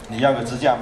你要个支架吗？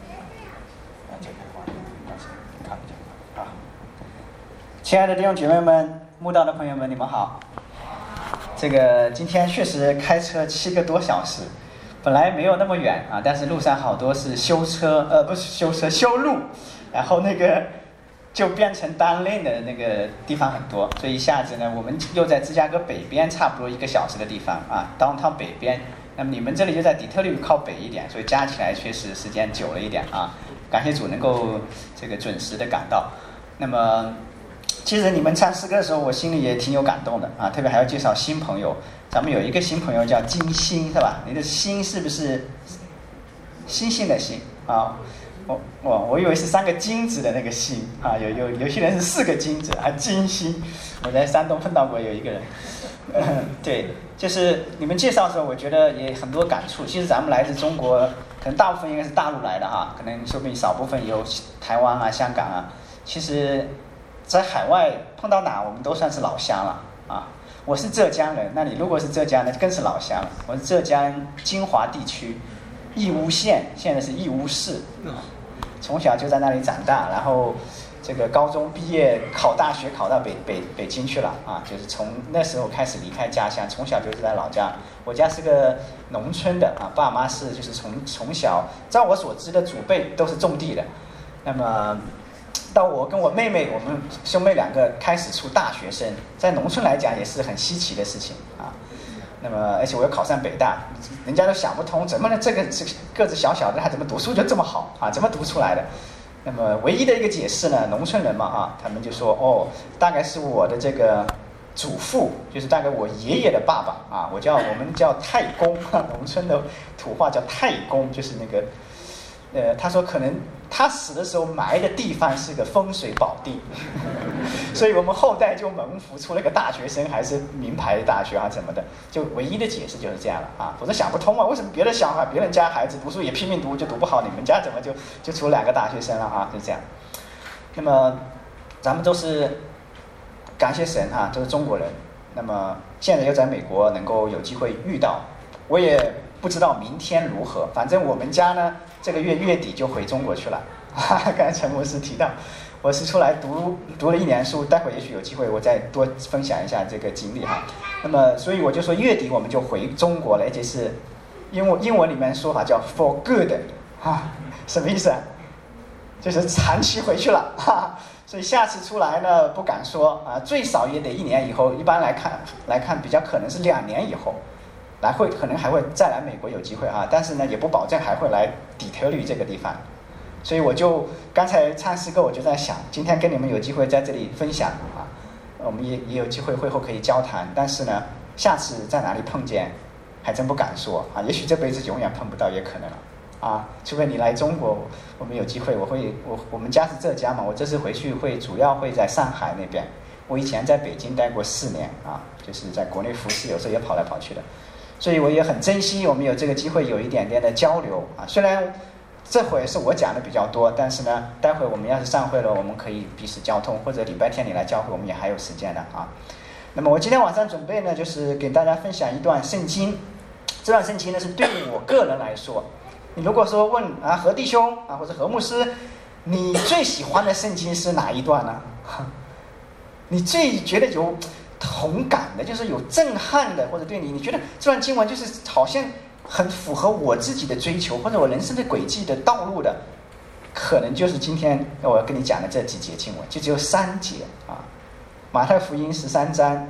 好，亲爱的弟兄姐妹们，慕道的朋友们，你们好。这个今天确实开车7个多小时，本来没有那么远啊，但是路上好多是修路，然后那个就变成单链的那个地方很多，所以一下子呢，我们又在芝加哥北边差不多1个小时的地方啊，downtown北边。那么你们这里就在底特律靠北一点，所以加起来确实时间久了一点啊。感谢主能够这个准时的赶到。那么其实你们唱诗歌的时候，我心里也挺有感动的啊，特别还要介绍新朋友。咱们有一个新朋友叫金星，是吧？你的星是不是星星的星啊？我以为是3个金子的那个星啊，有些人是4个金子啊，金星。我在山东碰到过有一个人，对，就是你们介绍的时候，我觉得也很多感触。其实咱们来自中国，可能大部分应该是大陆来的哈，可能说不定少部分有台湾啊、香港啊。其实，在海外碰到哪，我们都算是老乡了啊。我是浙江人，那你如果是浙江，那更是老乡了。我是浙江金华地区义乌县，现在是义乌市，从小就在那里长大，然后这个高中毕业考大学考到北京去了啊，就是从那时候开始离开家乡，从小就是在老家。我家是个农村的啊，爸妈是就是从小，照我所知的祖辈都是种地的。那么到我跟我妹妹，我们兄妹2个开始出大学生，在农村来讲也是很稀奇的事情啊。那么而且我又考上北大，人家都想不通，怎么呢？这个个子小小的他怎么读书就这么好啊？怎么读出来的？那么唯一的一个解释呢，农村人嘛啊，他们就说哦，大概是我的这个祖父，就是大概我爷爷的爸爸啊，我们叫太公，农村的土话叫太公，就是那个他说可能他死的时候埋的地方是个风水宝地，所以我们后代就蒙福出了个大学生，还是名牌大学啊什么的，就唯一的解释就是这样了啊，否则想不通啊，为什么别的小孩、别人家孩子读书也拼命读就读不好，你们家怎么就出2个大学生了啊？就这样。那么咱们都是感谢神啊，都是中国人。那么现在又在美国能够有机会遇到，我也不知道明天如何，反正我们家呢这个月底就回中国去了。刚才陈牧师提到，我是出来读了1年书，待会也许有机会我再多分享一下这个经历哈。那么所以我就说月底我们就回中国了，而且是英文里面说法叫 for good 啊，什么意思啊？就是长期回去了哈。所以下次出来呢不敢说啊，最少也得1年以后，一般来看比较可能是2年以后。可能还会再来美国有机会啊，但是呢也不保证还会来底特律这个地方，所以我就刚才唱诗歌，我就在想，今天跟你们有机会在这里分享啊，我们也有机会会后可以交谈，但是呢，下次在哪里碰见，还真不敢说啊，也许这辈子永远碰不到也可能了啊，除非你来中国，我们有机会，我们家是浙江嘛，我这次回去主要会在上海那边，我以前在北京待过4年啊，就是在国内服侍，有时候也跑来跑去的。所以我也很珍惜我们有这个机会有一点点的交流啊，虽然这会是我讲的比较多，但是呢，待会我们要是上会了，我们可以彼此交通，或者礼拜天你来教会，我们也还有时间的啊。那么我今天晚上准备呢，就是给大家分享一段圣经，这段圣经呢是对我个人来说，你如果说问啊何弟兄啊或者何牧师，你最喜欢的圣经是哪一段呢？你最觉得有同感的，就是有震撼的，或者对你觉得这段经文就是好像很符合我自己的追求或者我人生的轨迹的道路的，可能就是今天我要跟你讲的这几节经文，就只有3节啊。马太福音13章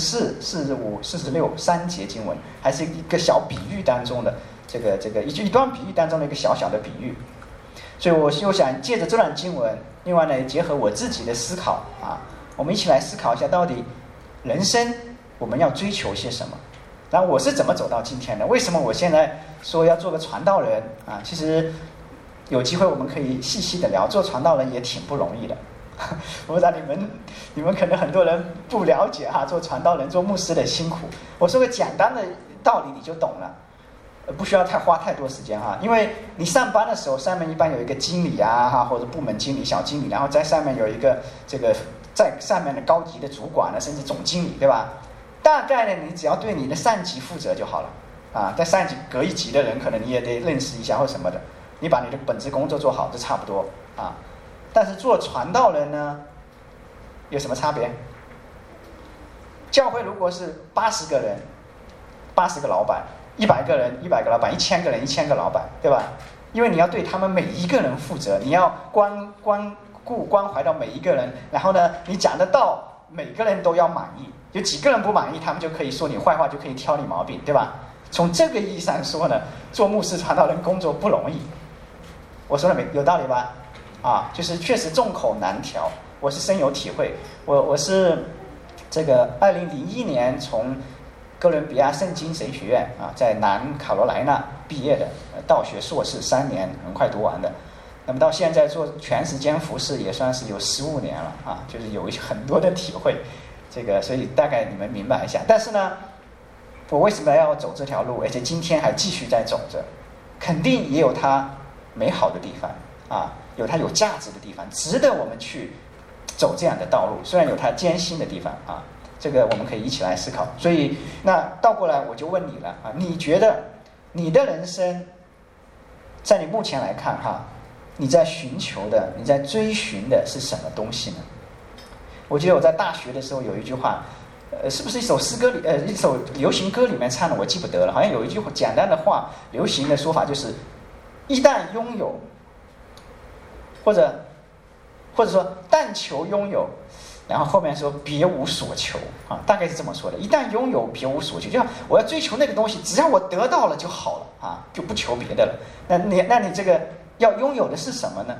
44、45、46 3节经文，还是一个小比喻当中的这个一段比喻当中的一个小小的比喻。所以我又想借着这段经文，另外呢结合我自己的思考啊，我们一起来思考一下到底人生我们要追求些什么？然后我是怎么走到今天的？为什么我现在说要做个传道人啊？其实有机会我们可以细细的聊，做传道人也挺不容易的。我不知道你们可能很多人不了解哈，做传道人、做牧师的辛苦。我说个简单的道理你就懂了，不需要花太多时间哈。因为你上班的时候，上面一般有一个经理啊哈，或者部门经理、小经理，然后在上面有一个这个在上面的高级的主管呢，甚至总经理，对吧？大概呢，你只要对你的上级负责就好了啊。在上级隔一级的人，可能你也得认识一下或什么的你把你的本职工作做好就差不多啊。但是做传道人呢，有什么差别？教会如果是80个人，80个老板，100个人100个老板，1000个人1000个老板，对吧？因为你要对他们每一个人负责，你要关怀到每一个人，然后呢，你讲得到每个人都要满意，有几个人不满意，他们就可以说你坏话，就可以挑你毛病，对吧？从这个意义上说呢，做牧师传道人工作不容易。我说了没有道理吧？啊，就是确实众口难调，我是深有体会。我是这个2001年从哥伦比亚圣经神学院啊，在南卡罗来纳毕业的，道学硕士3年，很快读完的。那么到现在做全时间服侍也算是有15年了啊，就是有很多的体会，这个所以大概你们明白一下。但是呢，我为什么要走这条路，而且今天还继续在走着？肯定也有它美好的地方啊，有它有价值的地方，值得我们去走这样的道路。虽然有它艰辛的地方啊，这个我们可以一起来思考。所以那倒过来我就问你了啊，你觉得你的人生在你目前来看哈，你在寻求的，你在追寻的是什么东西呢？我记得我在大学的时候有一句话，是不是一首诗歌里，一首流行歌里面唱的，我记不得了。好像有一句简单的话，流行的说法就是：一旦拥有，或者说但求拥有，然后后面说别无所求啊，大概是这么说的。一旦拥有，别无所求，就像我要追求那个东西，只要我得到了就好了啊，就不求别的了。那你这个要拥有的是什么呢？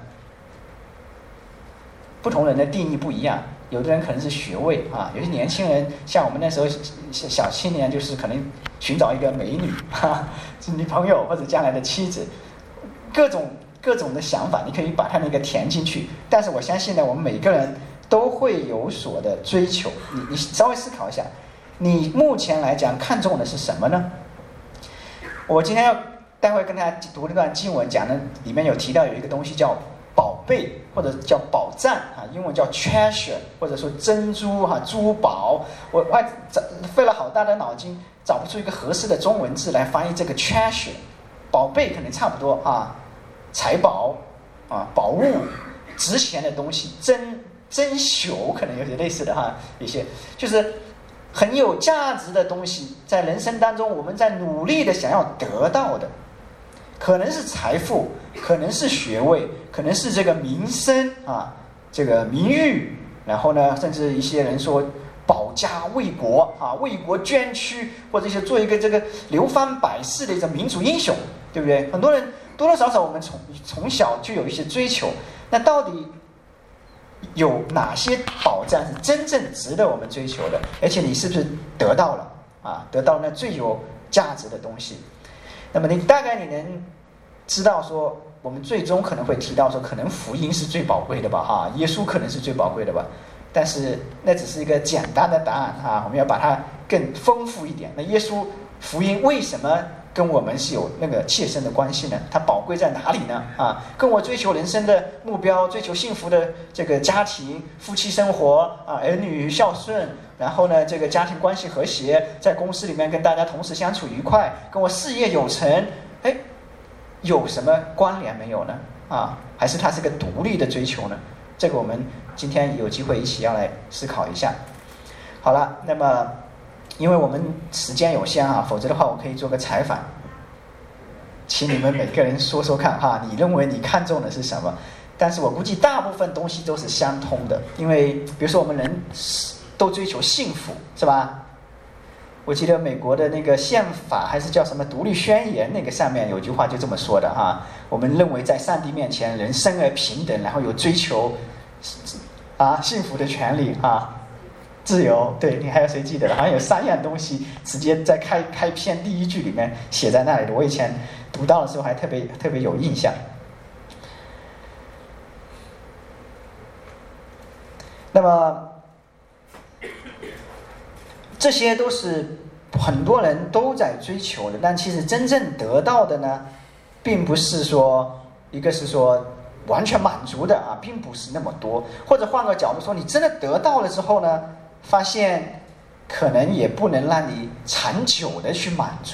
不同人的定义不一样，有的人可能是学位啊，有些年轻人像我们那时候小青年，就是可能寻找一个美女哈，是女朋友或者将来的妻子，各种的想法，你可以把它那个填进去。但是我相信呢，我们每个人都会有所的追求。你稍微思考一下，你目前来讲看重的是什么呢？我今天待会跟大家读那段经文，讲的里面有提到有一个东西叫宝贝，或者叫宝藏啊，英文叫 treasure， 或者说珍珠哈，珠宝。我还费了好大的脑筋，找不出一个合适的中文字来翻译这个 treasure。宝贝可能差不多啊，财宝啊，宝物，值钱的东西，珍馐可能有些类似的哈，一些就是很有价值的东西，在人生当中我们在努力的想要得到的。可能是财富，可能是学位，可能是这个名声啊，这个名誉，然后呢，甚至一些人说保家卫国啊，为国捐躯，或者是做一个这个流芳百世的一种民族英雄，对不对？很多人多多少少我们从小就有一些追求，那到底有哪些宝藏是真正值得我们追求的？而且你是不是得到了啊？得到那最有价值的东西？那么大概你能知道说，我们最终可能会提到说，可能福音是最宝贵的吧，哈，耶稣可能是最宝贵的吧，但是那只是一个简单的答案哈，我们要把它更丰富一点。那耶稣福音为什么跟我们是有那个切身的关系呢？它宝贵在哪里呢？啊，跟我追求人生的目标，追求幸福的这个家庭、夫妻生活啊，儿女孝顺。然后呢，这个家庭关系和谐，在公司里面跟大家同事相处愉快，跟我事业有成，哎，有什么关联没有呢？啊，还是它是个独立的追求呢？这个我们今天有机会一起要来思考一下。好了，那么因为我们时间有限啊，否则的话我可以做个采访，请你们每个人说说看哈，你认为你看重的是什么？但是我估计大部分东西都是相通的，因为比如说我们人都追求幸福，是吧？我记得美国的那个宪法还是叫什么独立宣言，那个上面有句话就这么说的哈。我们认为在上帝面前人生而平等，然后有追求幸福的权利啊，自由。对，你还有谁记得的？好像有3样东西直接在开篇第一句里面写在那里的。我以前读到的时候还特别有印象。那么这些都是很多人都在追求的，但其实真正得到的呢，并不是说一个是说完全满足的啊，并不是那么多。或者换个角度说，你真的得到了之后呢，发现可能也不能让你长久的去满足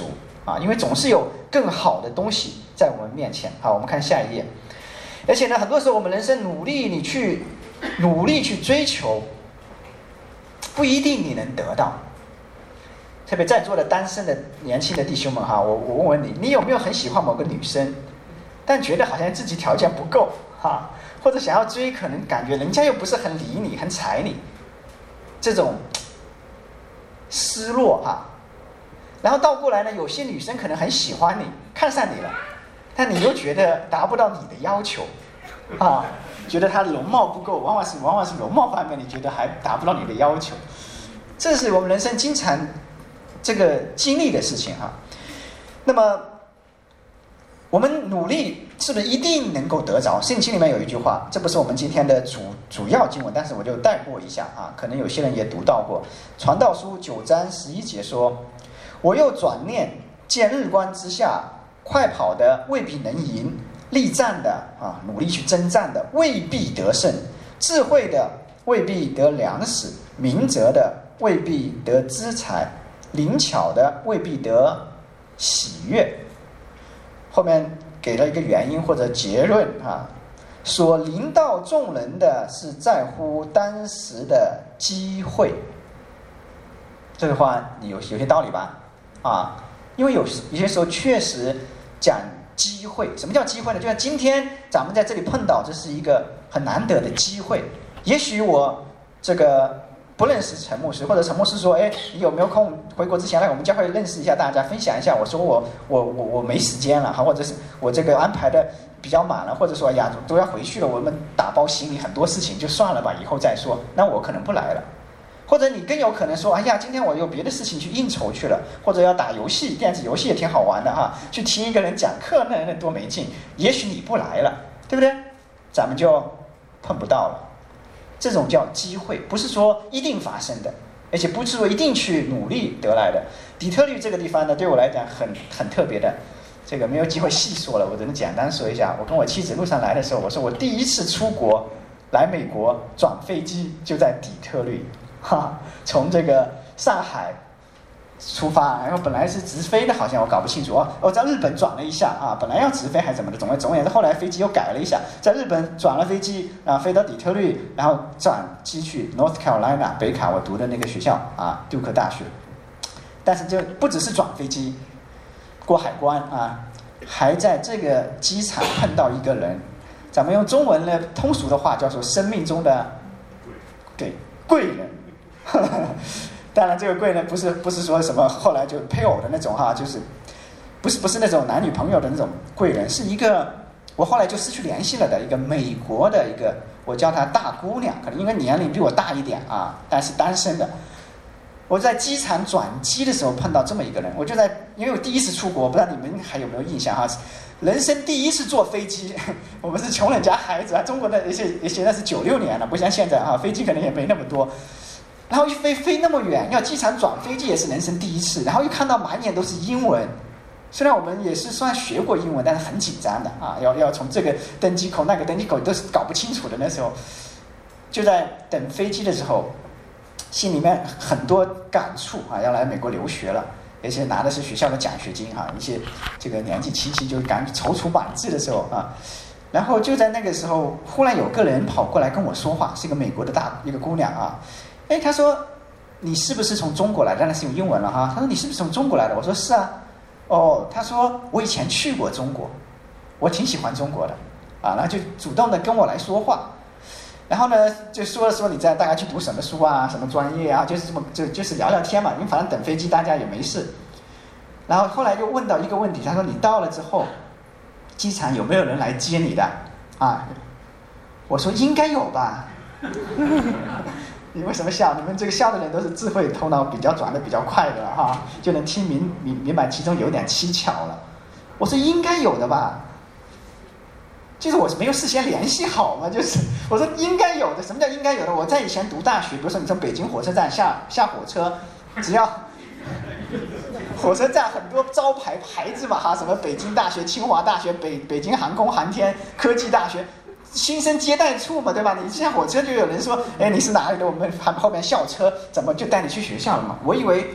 啊，因为总是有更好的东西在我们面前。好，我们看下一页。而且呢，很多时候我们人生努力去追求，不一定你能得到。特别在座的单身的年轻的弟兄们哈，我问问你，你有没有很喜欢某个女生，但觉得好像自己条件不够哈，或者想要追，可能感觉人家又不是很理你，很睬你，这种失落哈。然后倒过来呢，有些女生可能很喜欢你，看上你了，但你又觉得达不到你的要求啊，觉得她容貌不够，往往是容貌方面你觉得还达不到你的要求。这是我们人生经常这个经历的事情哈。那么我们努力是不是一定能够得着？圣经里面有一句话，这不是我们今天的主要经文，但是我就带过一下啊，可能有些人也读到过。传道书9章11节说，我又转念见日光之下，快跑的未必能赢，力战的啊，努力去征战的未必得胜，智慧的未必得粮食，明哲的未必得资财，灵巧的未必得喜悦。后面给了一个原因或者结论啊，说临到众人的是在乎当时的机会。这个话你有些道理吧？啊，因为有些时候确实讲机会。什么叫机会呢？就像今天咱们在这里碰到，这是一个很难得的机会。也许我这个不认识陈牧师，或者陈牧师说，哎，你有没有空回国之前来我们教会认识一下大家，分享一下？我说我没时间了，或者是我这个安排的比较满了，或者说呀都要回去了，我们打包行李很多事情就算了吧，以后再说。那我可能不来了。或者你更有可能说，哎呀，今天我有别的事情去应酬去了，或者要打游戏，电子游戏也挺好玩的哈，去听一个人讲课，那多没劲。也许你不来了，对不对？咱们就碰不到了。这种叫机会，不是说一定发生的，而且不是说一定去努力得来的。底特律这个地方呢，对我来讲很特别的，这个没有机会细说了，我只能简单说一下。我跟我妻子路上来的时候，我说我第一次出国来美国转飞机就在底特律。从这个上海出发，然后本来是直飞的，好像我搞不清楚我在日本转了一下啊，本来要直飞还是怎么的，总而言之，后来飞机又改了一下，在日本转了飞机啊，飞到底特律，然后转机去 North Carolina 北卡，我读的那个学校啊，杜克大学。但是就不只是转飞机，过海关啊，还在这个机场碰到一个人，咱们用中文呢通俗的话叫做生命中的对贵人。当然这个贵人不是说什么后来就配偶的那种哈，就是不是那种男女朋友的那种贵人，是一个我后来就失去联系了的一个美国的一个，我叫她大姑娘，可能因为年龄比我大一点啊，但是单身的。我在机场转机的时候碰到这么一个人，因为我第一次出国，不知道你们还有没有印象哈，人生第一次坐飞机，我们是穷人家孩子啊，中国的也现在是96年了，不像现在啊，飞机可能也没那么多。然后一飞那么远，要机场转飞机也是人生第一次，然后又看到满眼都是英文，虽然我们也是算学过英文，但是很紧张的啊，要从这个登机口那个登机口都是搞不清楚的。那时候就在等飞机的时候，心里面很多感触啊，要来美国留学了，而且拿的是学校的奖学金啊，一些这个年纪轻轻就赶踌躇满志的时候啊，然后就在那个时候，忽然有个人跑过来跟我说话，是一个美国的一个姑娘啊。哎，他说你是不是从中国来的？当然是用英文了哈。他说你是不是从中国来的？我说是啊。哦，他说我以前去过中国，我挺喜欢中国的啊。然后就主动的跟我来说话，然后呢就说你大概去读什么书啊，什么专业啊，就是这么就是聊聊天嘛，因为反正等飞机大家也没事。然后后来又问到一个问题，他说你到了之后，机场有没有人来接你的啊？我说应该有吧。你为什么笑？你们这个笑的人都是智慧头脑比较转的比较快的哈，就能听明白其中有点蹊跷了。我说应该有的吧，就是我没有事先联系好嘛，就是我说应该有的。什么叫应该有的？我在以前读大学，比如说你从北京火车站下火车，只要火车站很多招牌子嘛哈，什么北京大学、清华大学、北京航空航天科技大学。新生接待处嘛，对吧？你下火车就有人说，哎，你是哪里的？我们后边校车怎么就带你去学校了嘛？我以为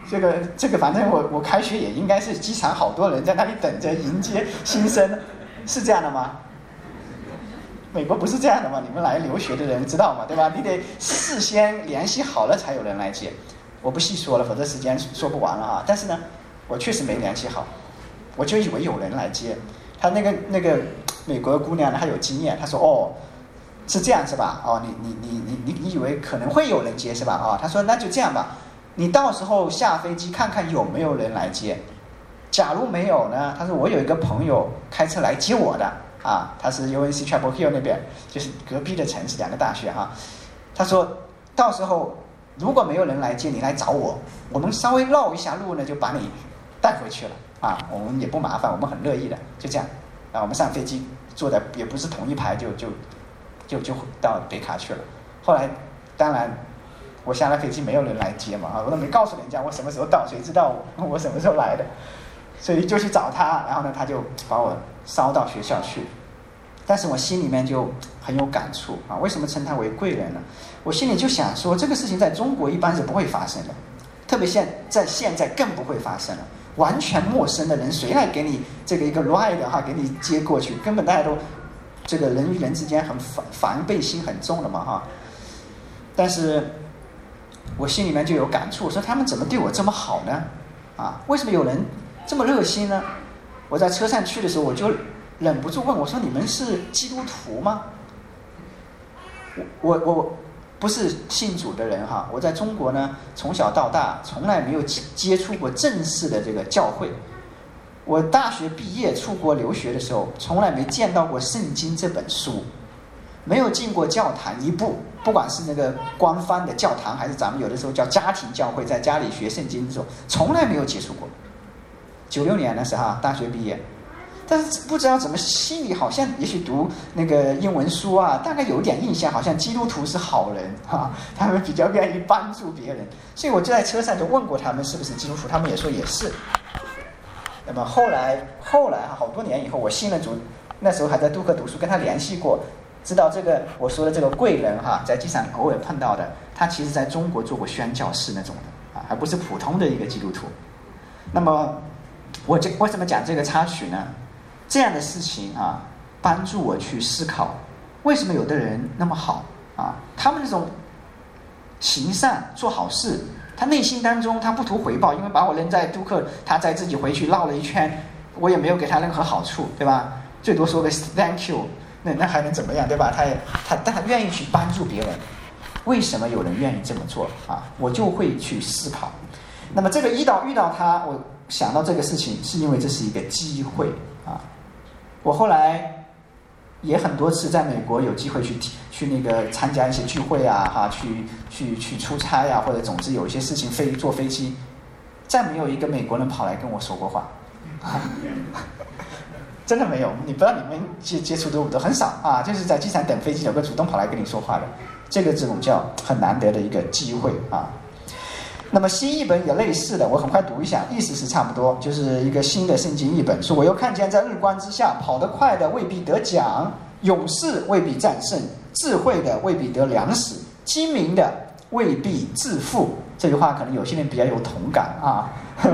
这个，反正我开学也应该是机场好多人在那里等着迎接新生，是这样的吗？美国不是这样的吗？你们来留学的人知道吗？对吧？你得事先联系好了才有人来接。我不细说了，否则时间说不完了啊。但是呢，我确实没联系好，我就以为有人来接。他那个美国姑娘呢，她有经验，她说哦，是这样是吧？哦，你以为可能会有人接是吧？哦，她说那就这样吧，你到时候下飞机看看有没有人来接。假如没有呢，她说我有一个朋友开车来接我的。啊，他是 UNC Chapel Hill 那边，就是隔壁的城市，两个大学哈。他说，到时候如果没有人来接你，来找我，我们稍微绕一下路呢，就把你带回去了啊。我们也不麻烦，我们很乐意的，就这样。啊，我们上飞机坐的也不是同一排，就到北卡去了。后来，当然我下了飞机没有人来接嘛，啊，我都没告诉人家我什么时候到，谁知道我什么时候来的。所以就去找他，然后呢，他就把我捎到学校去。但是我心里面就很有感触啊，为什么称他为贵人呢？我心里就想说，这个事情在中国一般是不会发生的，特别现在更不会发生了。完全陌生的人，谁来给你这个一个 ride 哈，给你接过去？根本大家都这个人与人之间很防备心很重的嘛哈。但是我心里面就有感触，说他们怎么对我这么好呢？啊，为什么有人这么热心呢？我在车上去的时候，我就忍不住问我说：“你们是基督徒吗？”我不是信主的人哈，我在中国呢，从小到大从来没有接触过正式的这个教会。我大学毕业出国留学的时候，从来没见到过圣经这本书，没有进过教堂一步，不管是那个官方的教堂，还是咱们有的时候叫家庭教会，在家里学圣经的时候，从来没有接触过。96年的时候大学毕业，但是不知道怎么心里好像也许读那个英文书啊，大概有点印象，好像基督徒是好人啊，他们比较愿意帮助别人，所以我就在车上就问过他们是不是基督徒，他们也说也是。那么后来好多年以后我信了主，那时候还在杜克读书，跟他联系过，知道这个我说的这个贵人哈，在机场偶尔碰到的，他其实在中国做过宣教士那种的啊，还不是普通的一个基督徒。那么我为什么讲这个插曲呢？这样的事情啊，帮助我去思考，为什么有的人那么好啊？他们那种行善做好事，他内心当中他不图回报，因为把我扔在杜克，他再自己回去绕了一圈，我也没有给他任何好处，对吧？最多说个 thank you， 那还能怎么样，对吧？但他愿意去帮助别人，为什么有人愿意这么做啊？我就会去思考。那么这个遇到他，我想到这个事情，是因为这是一个机会啊。我后来也很多次在美国有机会去那个参加一些聚会啊，哈，去出差啊，或者总之有一些事情坐飞机，再没有一个美国人跑来跟我说过话，真的没有。你不知道你们接触的很少啊，就是在机场等飞机有个主动跑来跟你说话的，这种叫很难得的一个机会啊。那么新译本也类似的，我很快读一下，意思是差不多，就是一个新的圣经译本，说我又看见在日光之下，跑得快的未必得奖，勇士未必战胜，智慧的未必得粮食，精明的未必致富。这句话可能有些人比较有同感啊，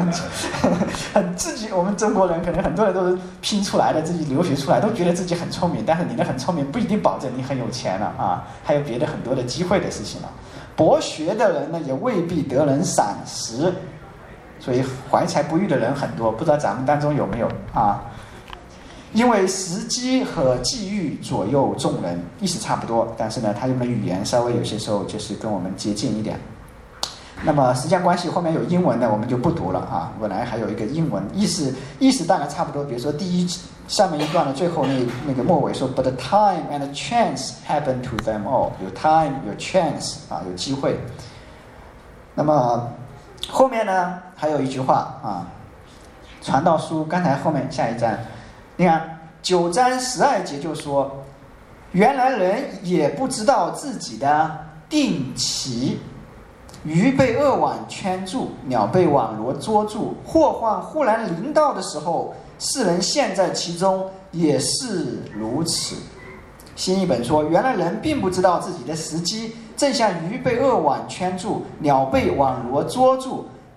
我们中国人可能很多人都是拼出来的，自己留学出来都觉得自己很聪明，但是你的很聪明不一定保证你很有钱了啊，还有别的很多的机会的事情了。博学的人呢，也未必得人赏识，所以怀才不遇的人很多，不知道咱们当中有没有啊？因为时机和际遇左右众人，意思差不多，但是呢，他用的语言稍微有些时候就是跟我们接近一点。那么时间关系，后面有英文的我们就不读了啊。本来还有一个英文，意思大概差不多。比如说上面一段的最后那个末尾说 ，But the time and the chance happened to them all。有 time， 有 chance 啊，有机会。那么后面呢还有一句话啊，传道书刚才后面下一章，你看9章12节就说，原来人也不知道自己的定期。鱼被恶网圈住，鸟被网罗捉住，祸患忽然临到的时候，世人陷在其中，也是如此。新译本说，原来人并不知道自己的时机，正像鱼被恶网圈住，鸟被网罗捉住，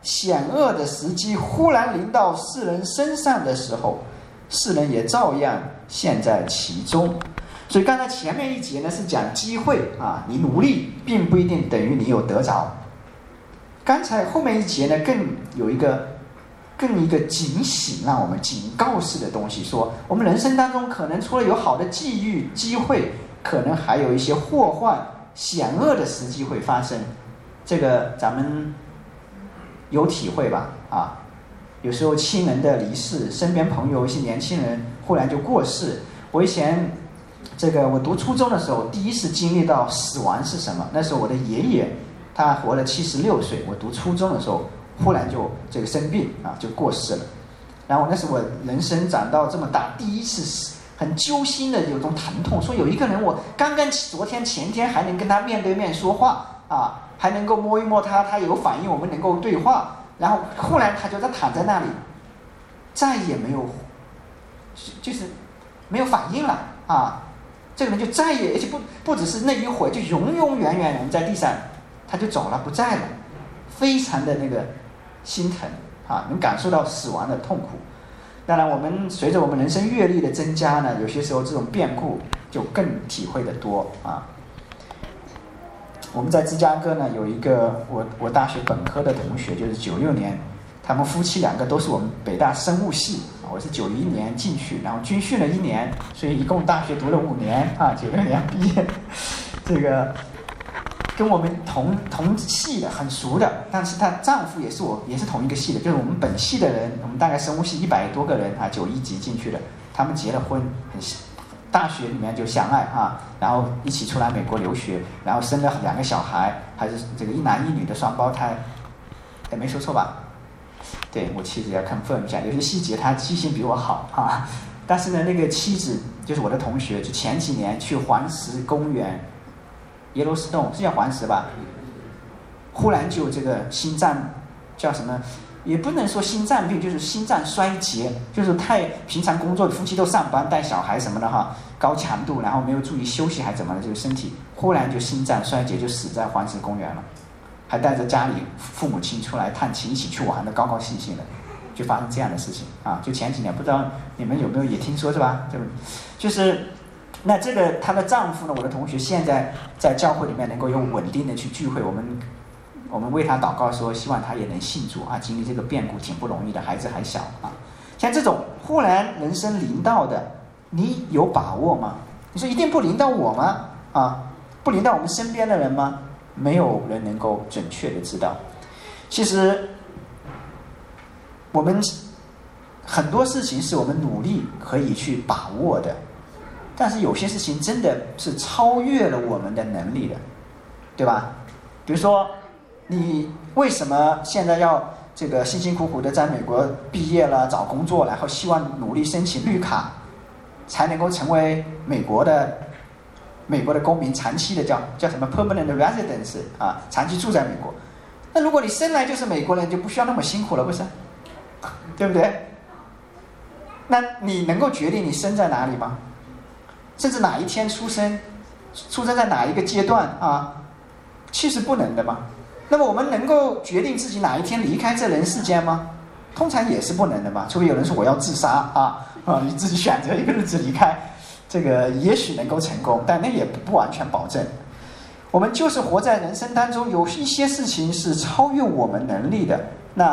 险恶的时机忽然临到世人身上的时候，世人也照样陷在其中。所以刚才前面一节呢是讲机会啊，你努力并不一定等于你有得着。刚才后面一节呢更有一个警醒，让我们警告式的东西，说我们人生当中可能除了有好的际遇机会，可能还有一些祸患险恶的时机会发生。这个咱们有体会吧？啊，有时候亲人的离世，身边朋友一些年轻人忽然就过世。我以前我读初中的时候，第一次经历到死亡是什么？那时候我的爷爷他活了76岁，我读初中的时候忽然就生病啊，就过世了。然后那是我人生长到这么大第一次很揪心的有种疼痛，说有一个人我刚刚昨天前天还能跟他面对面说话啊，还能够摸一摸他，他有反应，我们能够对话，然后忽然他就躺在那里，再也没有就是没有反应了啊。这个人就再也，而且不只是那一会儿，就永永远远人在地上，他就走了，不在了，非常的心疼啊，能感受到死亡的痛苦。当然，我们随着我们人生阅历的增加呢，有些时候这种变故就更体会的多啊。我们在芝加哥呢有一个我大学本科的同学，就是96年，他们夫妻2个都是我们北大生物系，我是91年进去，然后军训了1年，所以一共大学读了5年啊，96年毕业。这个跟我们同系的，很熟的，但是她丈夫也是同一个系的，就是我们本系的人，我们大概生物系100多个人啊，91级进去的，他们结了婚，大学里面就相爱啊，然后一起出来美国留学，然后生了2个小孩，还是一男一女的双胞胎，没说错吧？对，我妻子要 confirm 一下，有些细节她记性比我好啊。但是呢，那个妻子就是我的同学，就前几年去黄石公园 Yellowstone 是叫黄石吧，忽然就心脏叫什么，也不能说心脏病，就是心脏衰竭，就是太平常工作的夫妻都上班带小孩什么的哈，高强度，然后没有注意休息还怎么的，这个身体忽然就心脏衰竭，就死在黄石公园了。还带着家里父母亲出来探亲，一起去玩的高高兴兴的，就发生这样的事情啊！就前几年，不知道你们有没有也听说是吧？就是那她的丈夫呢，我的同学现在在教会里面能够有稳定的去聚会，我们为他祷告说，希望他也能信主啊！经历这个变故挺不容易的，孩子还小啊。像这种忽然人生临到的，你有把握吗？你说一定不临到我吗？啊，不临到我们身边的人吗？没有人能够准确的知道。其实我们很多事情是我们努力可以去把握的，但是有些事情真的是超越了我们的能力的，对吧？比如说你为什么现在要辛辛苦苦的在美国毕业了找工作，然后希望努力申请绿卡才能够成为美国的公民，长期的叫什么 permanent residence 啊，长期住在美国。那如果你生来就是美国人，就不需要那么辛苦了，不是？对不对？那你能够决定你生在哪里吗？甚至哪一天出生在哪一个阶段啊？其实不能的嘛。那么我们能够决定自己哪一天离开这人世间吗？通常也是不能的嘛。除非有人说我要自杀啊，你自己选择一个日子离开。也许能够成功，但那也不完全保证。我们就是活在人生当中，有一些事情是超越我们能力的，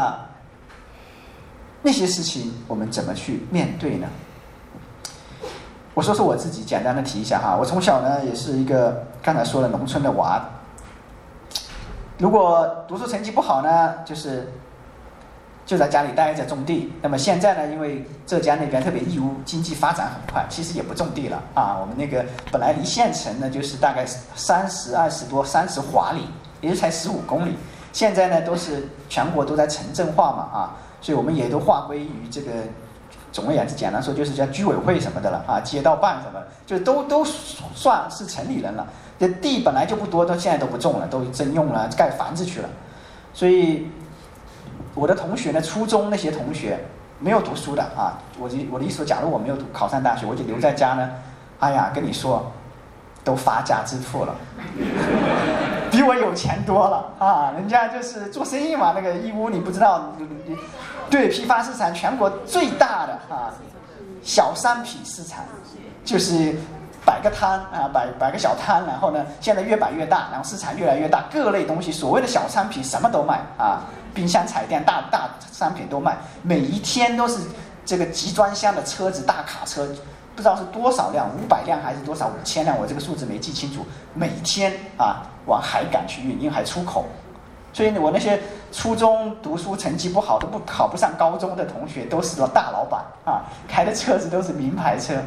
那些事情我们怎么去面对呢？我说说我自己，简单的提一下哈。我从小呢也是一个刚才说的农村的娃，如果读书成绩不好呢，就在家里待着种地。那么现在呢，因为浙江那边特别义乌经济发展很快，其实也不种地了啊。我们本来离县城呢就是大概30华里，也就才15公里。现在呢都是全国都在城镇化嘛啊，所以我们也都划归于总而言之，简单说就是叫居委会什么的了啊，街道办什么，就都算是城里人了。这地本来就不多，现在都不种了，都征用了，盖房子去了。所以我的同学呢，初中那些同学没有读书的啊，我的意思说，假如我没有考上大学，我就留在家呢，哎呀，跟你说，都发家致富了，比比我有钱多了啊！人家就是做生意嘛，那个义乌你不知道，对，批发市场全国最大的小商品市场，就是摆个摊摆个小摊，然后呢，现在越摆越大，然后市场越来越大，各类东西，所谓的小商品什么都卖啊，冰箱、彩电、大商品都卖，每一天都是这个集装箱的车子、大卡车。不知道是多少辆，500辆还是多少5000辆，我这个数字没记清楚。每天往海港去运，因为还出口，所以我那些初中读书成绩不好都考不上高中的同学，都是大老板开的车子都是名牌车。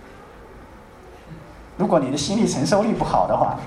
如果你的心理承受力不好的话，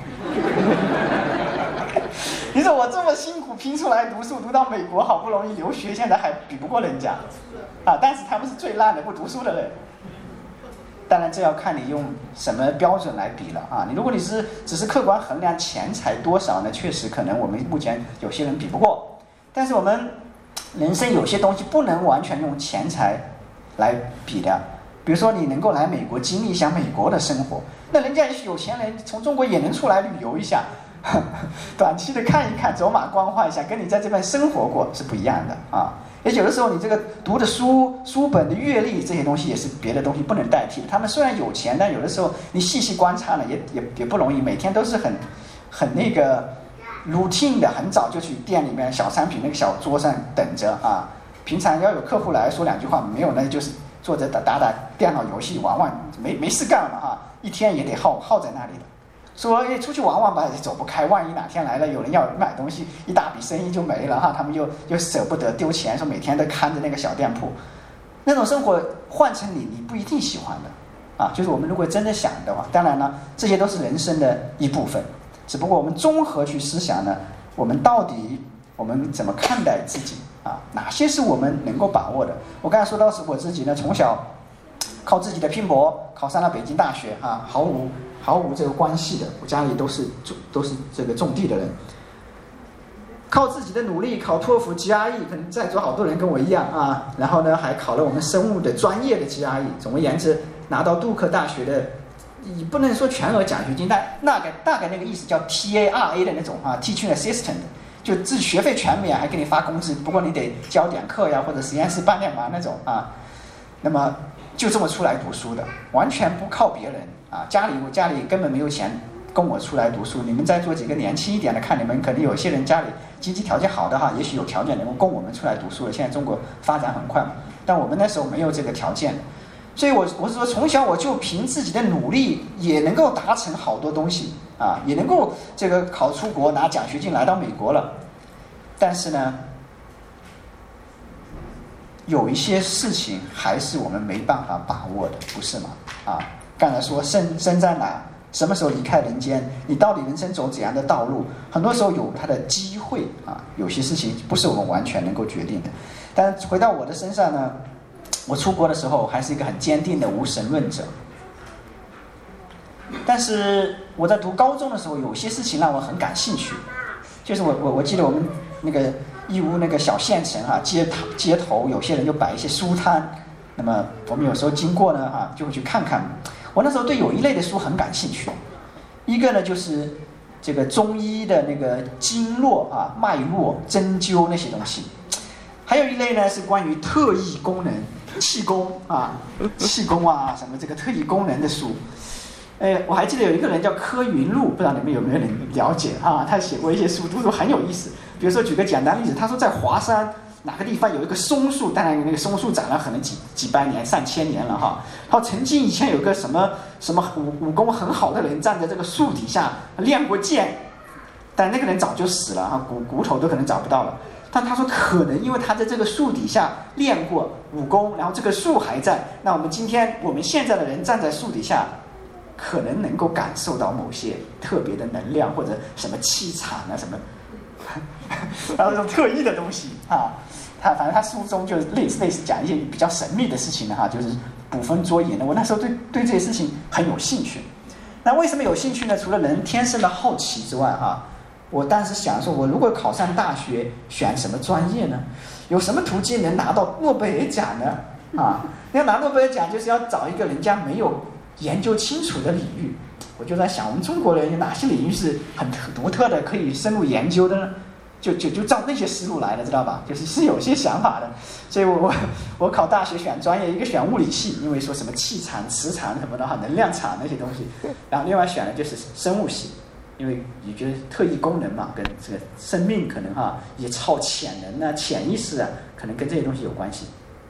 你说我这么辛苦拼出来读书，读到美国好不容易留学，现在还比不过人家但是他们是最烂的不读书的人。当然这要看你用什么标准来比了你如果你只是客观衡量钱财多少呢，确实可能我们目前有些人比不过。但是我们人生有些东西不能完全用钱财来比的，比如说你能够来美国经历一下美国的生活，那人家也许有钱人从中国也能出来旅游一下，短期的看一看，走马观花一下，跟你在这边生活过是不一样的也有的时候你这个读的书本的阅历这些东西也是别的东西不能代替的。他们虽然有钱，但有的时候你细细观察呢也不容易，每天都是很那个 routine 的，很早就去店里面小商品那个小桌上等着平常要有客户来说两句话，没有呢就是坐着打电脑游戏玩没事干了一天也得耗在那里的。说出去玩玩吧，也走不开，万一哪天来了有人要买东西，一大笔生意就没了他们又舍不得丢钱，说每天都看着那个小店铺，那种生活换成你不一定喜欢的就是我们如果真的想的话，当然呢这些都是人生的一部分，只不过我们综合去思想呢，我们怎么看待自己哪些是我们能够把握的。我刚才说到是我自己呢，从小靠自己的拼搏考上了北京大学毫无这个关系的，我家里都是这个种地的人，靠自己的努力考托福 GRE， 可能在座好多人跟我一样然后呢还考了我们生物的专业的 GRE， 总而言之拿到杜克大学的，你不能说全额奖学金，但大概那个意思叫 TARA 的那种Teaching Assistant， 就自己学费全免，还给你发工资，不过你得教点课呀，或者实验室办点忙那种那么就这么出来读书的，完全不靠别人家里根本没有钱供我出来读书。你们在座几个年轻一点的，看你们可能有些人家里经济条件好的也许有条件能够供我们出来读书了。现在中国发展很快嘛，但我们那时候没有这个条件，所以我是说从小我就凭自己的努力也能够达成好多东西也能够这个考出国拿奖学金来到美国了。但是呢有一些事情还是我们没办法把握的，不是吗刚才说生在哪，什么时候离开人间，你到底人生走怎样的道路，很多时候有它的机会有些事情不是我们完全能够决定的。但回到我的身上呢，我出国的时候还是一个很坚定的无神论者，但是我在读高中的时候有些事情让我很感兴趣，就是我记得我们那个义乌那个小县城街头有些人就摆一些书摊，那么我们有时候经过呢就会去看看。我那时候对有一类的书很感兴趣，一个呢就是这个中医的那个经络脉络针灸那些东西，还有一类呢是关于特异功能气功什么这个特异功能的书。我还记得有一个人叫柯云路，不知道你们有没有人了解他写过一些书，都很有意思。比如说举个简单例子，他说在华山哪个地方有一个松树，当然那个松树长了可能几百年上千年了然后曾经以前有个什么武功很好的人站在这个树底下练过剑，但那个人早就死了骨头都可能找不到了。但他说可能因为他在这个树底下练过武功，然后这个树还在，那我们现在的人站在树底下可能能够感受到某些特别的能量或者什么气场什么然后这种特异的东西反正他书中就类似讲一些比较神秘的事情就是捕风捉影的。我那时候对这些事情很有兴趣。那为什么有兴趣呢？除了人天生的好奇之外我当时想说，我如果考上大学选什么专业呢？有什么途径能拿到诺贝尔奖呢要拿诺贝尔奖就是要找一个人家没有研究清楚的领域， 我就在想，我们中国人有哪些领域是很独特的，可以深入研究的呢？就照那些思路来的，知道吧？是有些想法的。所以我考大学选专业，一个选物理系，因为说什么气场、磁场什么的哈，能量场那些东西。然后另外选的就是生物系，因为你觉得特异功能嘛，跟这个生命可能哈，也超潜能啊、潜意识啊，可能跟这些东西有关系。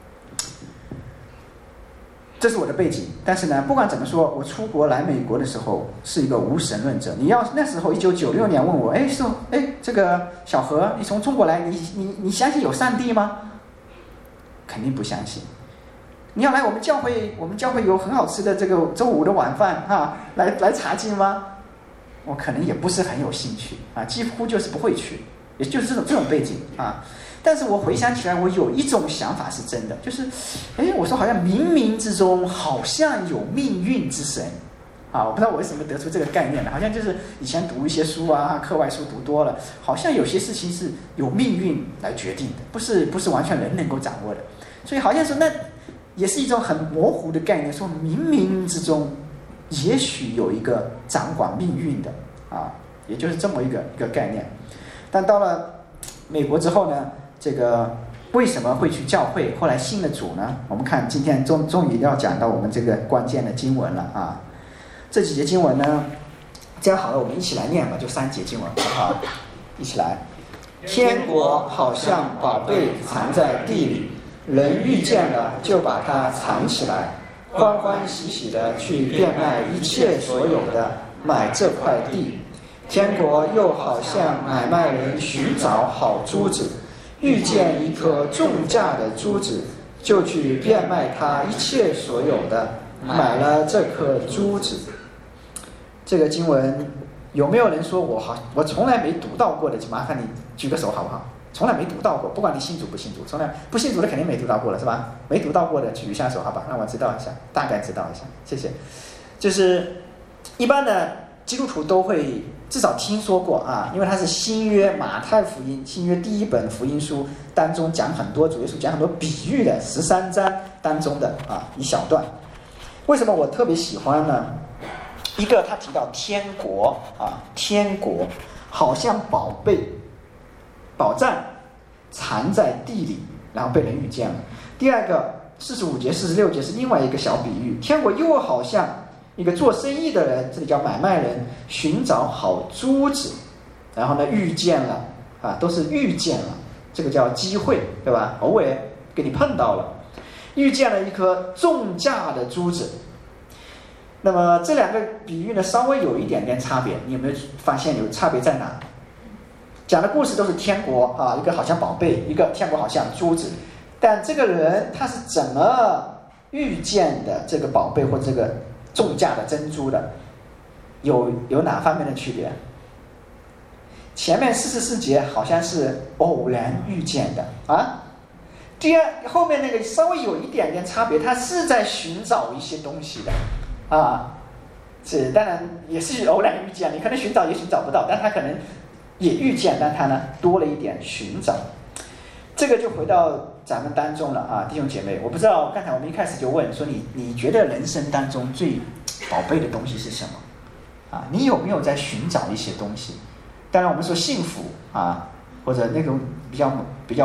这是我的背景，但是呢，不管怎么说，我出国来美国的时候是一个无神论者。你要那时候1996年问我，这个小何，你从中国来，你相信有上帝吗？肯定不相信。你要来我们教会有很好吃的这个周五的晚饭啊，来查经吗？我可能也不是很有兴趣啊，几乎就是不会去，也就是这种背景啊。但是我回想起来，我有一种想法是真的，就是，我说好像冥冥之中好像有命运之神，啊，我不知道我为什么得出这个概念的，好像就是以前读一些书啊，课外书读多了，好像有些事情是有命运来决定的，不是完全人能够掌握的，所以好像说那也是一种很模糊的概念，说冥冥之中也许有一个掌管命运的啊，也就是这么一个概念。但到了美国之后呢？这个为什么会去教会？后来信了主呢？我们看今天终于要讲到我们这个关键的经文了啊！这几节经文呢，这样好了，我们一起来念吧，就3节经文，好不好？一起来。天国好像宝贝藏在地里，人遇见了就把它藏起来，欢欢喜喜的去变卖一切所有的，买这块地。天国又好像买卖人寻找好珠子，遇见一颗重价的珠子，就去变卖他一切所有的，买了这颗珠子。这个经文有没有人说我从来没读到过的？就麻烦你举个手好不好？从来没读到过，不管你信主不信主，从来不信主的肯定没读到过了，是吧？没读到过的举一下手，好吧？让我知道一下，大概知道一下，谢谢。就是一般的基督徒都会至少听说过啊，因为它是新约马太福音，新约第一本福音书当中讲很多，主耶稣讲很多比喻的13章当中的一小段。为什么我特别喜欢呢？一个他提到天国天国好像宝贝宝藏藏在地里，然后被人遇见了。第二个45节46节是另外一个小比喻，天国又好像一个做生意的人，这里叫买卖人，寻找好珠子，然后呢遇见了都是遇见了，这个叫机会，对吧？偶尔给你碰到了，遇见了一颗重价的珠子。那么这两个比喻呢，稍微有一点点差别，你有没有发现有差别在哪？讲的故事都是天国一个好像宝贝，一个天国好像珠子，但这个人他是怎么遇见的这个宝贝或这个重价的珍珠的，有哪方面的区别？前面44节好像是偶然遇见的后面那个稍微有一点点差别，他是在寻找一些东西的是当然也是偶然遇见，你可能寻找也寻找不到，但他可能也遇见，但他呢多了一点寻找。这个就回到咱们当中了弟兄姐妹，我不知道刚才我们一开始就问说你觉得人生当中最宝贝的东西是什么你有没有在寻找一些东西？当然我们说幸福或者那种比较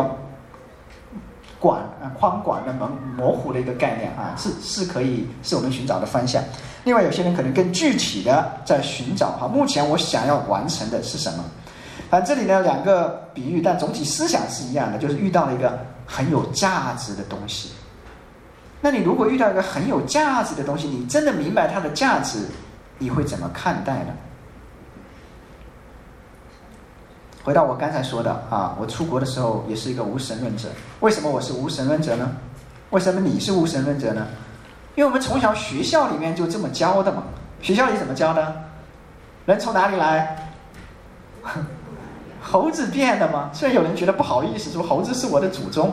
宽广的模糊的一个概念是可以是我们寻找的方向。另外有些人可能更具体的在寻找目前我想要完成的是什么。这里呢两个比喻，但总体思想是一样的，就是遇到了一个很有价值的东西。那你如果遇到一个很有价值的东西，你真的明白它的价值，你会怎么看待呢？回到我刚才说的我出国的时候也是一个无神论者。为什么我是无神论者呢？为什么你是无神论者呢？因为我们从小学校里面就这么教的嘛。学校里怎么教的？人从哪里来？猴子变的嘛。虽然有人觉得不好意思说猴子是我的祖宗，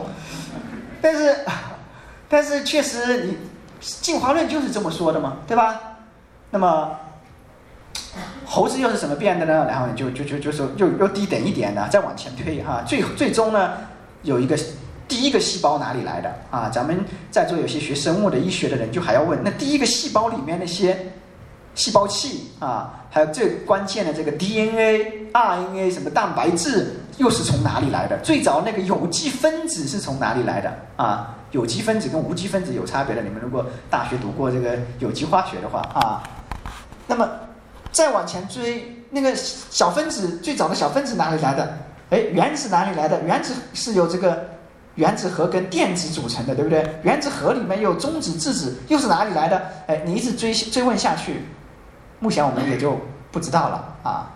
但是确实你进化论就是这么说的嘛，对吧？那么猴子又是什么变的呢？然后就说又低等一点的，再往前推最终呢有一个第一个细胞哪里来的咱们在座有些学生物的医学的人就还要问，那第一个细胞里面那些细胞器啊，还有最关键的这个 DNA、RNA 什么蛋白质又是从哪里来的？最早那个有机分子是从哪里来的啊？有机分子跟无机分子有差别的，你们如果大学读过这个有机化学的话啊，那么再往前追，那个小分子最早的小分子哪里来的？哎，原子哪里来的？原子是由这个原子核跟电子组成的，对不对？原子核里面有中子、质子，又是哪里来的？哎，你一直追问下去，目前我们也就不知道了啊。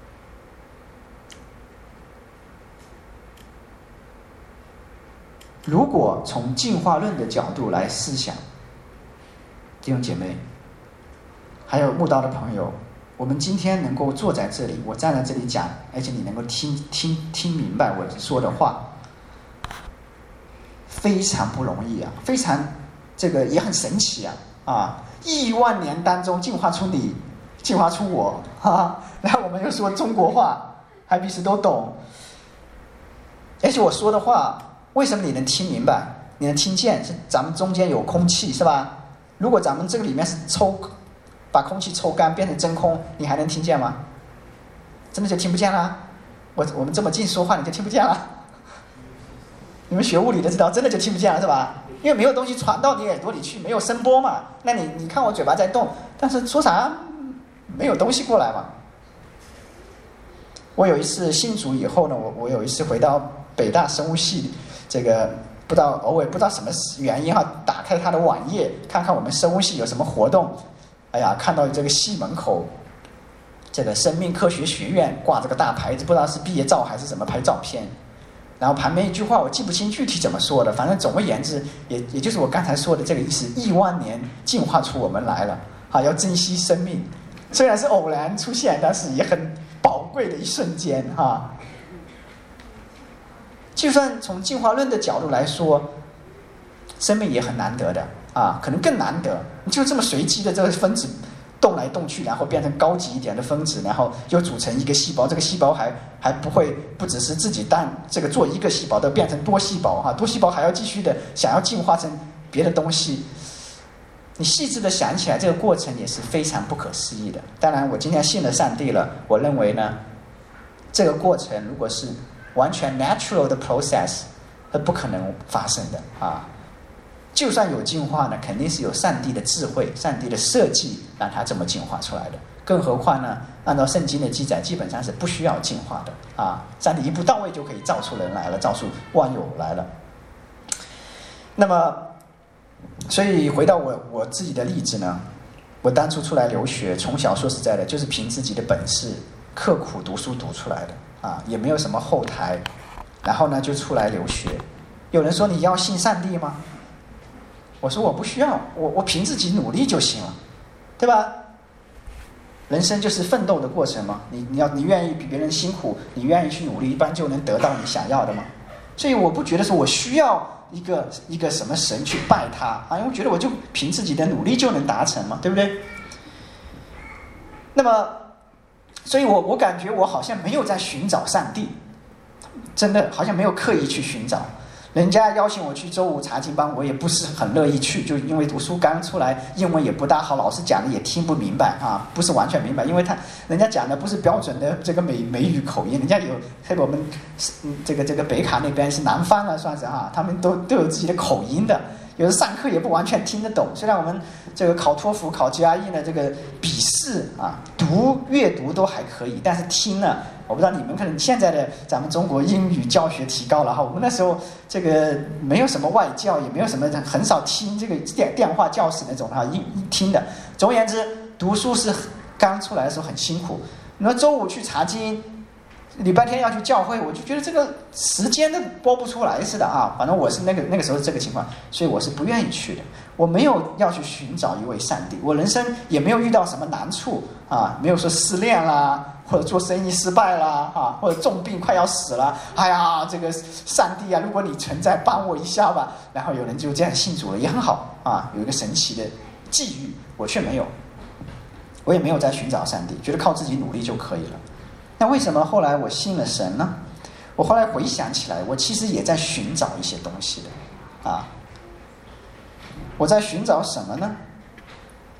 如果从进化论的角度来思想，弟兄姐妹，还有慕道的朋友，我们今天能够坐在这里，我站在这里讲，而且你能够听明白我说的话，非常不容易啊，非常这个也很神奇啊！1万年当中进化出你，进化出我然后我们又说中国话，还彼此都懂，而且我说的话，为什么你能听明白？你能听见？是咱们中间有空气，是吧？如果咱们这个里面是把空气抽干变成真空，你还能听见吗？真的就听不见了。我们这么近说话，你就听不见了。你们学物理的知道，真的就听不见了，是吧？因为没有东西传到你耳朵里去，没有声波嘛。那你看我嘴巴在动，但是说啥没有东西过来嘛。我有一次信主以后呢，我有一次回到北大生物系，这个偶尔不知道什么原因打开他的网页，看看我们生物系有什么活动。哎呀，看到这个系门口，这个生命科学学院挂这个大牌子，不知道是毕业照还是什么拍照片。然后旁边一句话我记不清具体怎么说的，反正总而言之，也就是我刚才说的这个意思，1万年进化出我们来了要珍惜生命，虽然是偶然出现，但是也很宝贵的一瞬间就算从进化论的角度来说，生命也很难得的可能更难得。你就这么随机的这个分子动来动去，然后变成高级一点的分子，然后又组成一个细胞，这个细胞还不只是自己这个做一个细胞，都变成多细胞多细胞还要继续的想要进化成别的东西。你细致的想起来，这个过程也是非常不可思议的。当然我今天信了上帝了，我认为呢，这个过程如果是完全 natural 的 process， 是不可能发生的就算有进化呢，肯定是有上帝的智慧、上帝的设计让它这么进化出来的。更何况呢，按照圣经的记载，基本上是不需要进化的上帝一步到位就可以造出人来了，造出万有来了。那么，所以回到我自己的例子呢，我当初出来留学，从小说实在的，就是凭自己的本事，刻苦读书读出来的也没有什么后台，然后呢就出来留学。有人说你要信上帝吗？我说我不需要，我凭自己努力就行了，对吧？人生就是奋斗的过程嘛，你愿意比别人辛苦，你愿意去努力，一般就能得到你想要的嘛。所以我不觉得说我需要一个什么神去拜他因为我觉得我就凭自己的努力就能达成嘛，对不对？那么，所以我感觉我好像没有在寻找上帝，真的好像没有刻意去寻找。人家邀请我去周五查经班，我也不是很乐意去，就因为读书刚出来，英文也不大好，老师讲的也听不明白不是完全明白，因为人家讲的不是标准的这个美语口音，人家有我们这个北卡那边是南方算是他们都有自己的口音的，有的上课也不完全听得懂。虽然我们这个考托福、考 GRE 呢，这个笔试阅读都还可以，但是听呢，我不知道你们可能现在的咱们中国英语教学提高了我们那时候这个没有什么外教，也没有什么，很少听这个电话教室那种一听的。总而言之，读书是刚出来的时候很辛苦。你说周五去查经，礼拜天要去教会，我就觉得这个时间都拨不出来似的反正我是那个时候是这个情况，所以我是不愿意去的。我没有要去寻找一位上帝，我人生也没有遇到什么难处没有说失恋啦，或者做生意失败啦或者重病快要死了，哎呀，这个上帝如果你存在，帮我一下吧。然后有人就这样信主了，也很好有一个神奇的际遇，我却没有，我也没有在寻找上帝，觉得靠自己努力就可以了。那为什么后来我信了神呢？我后来回想起来，我其实也在寻找一些东西的我在寻找什么呢？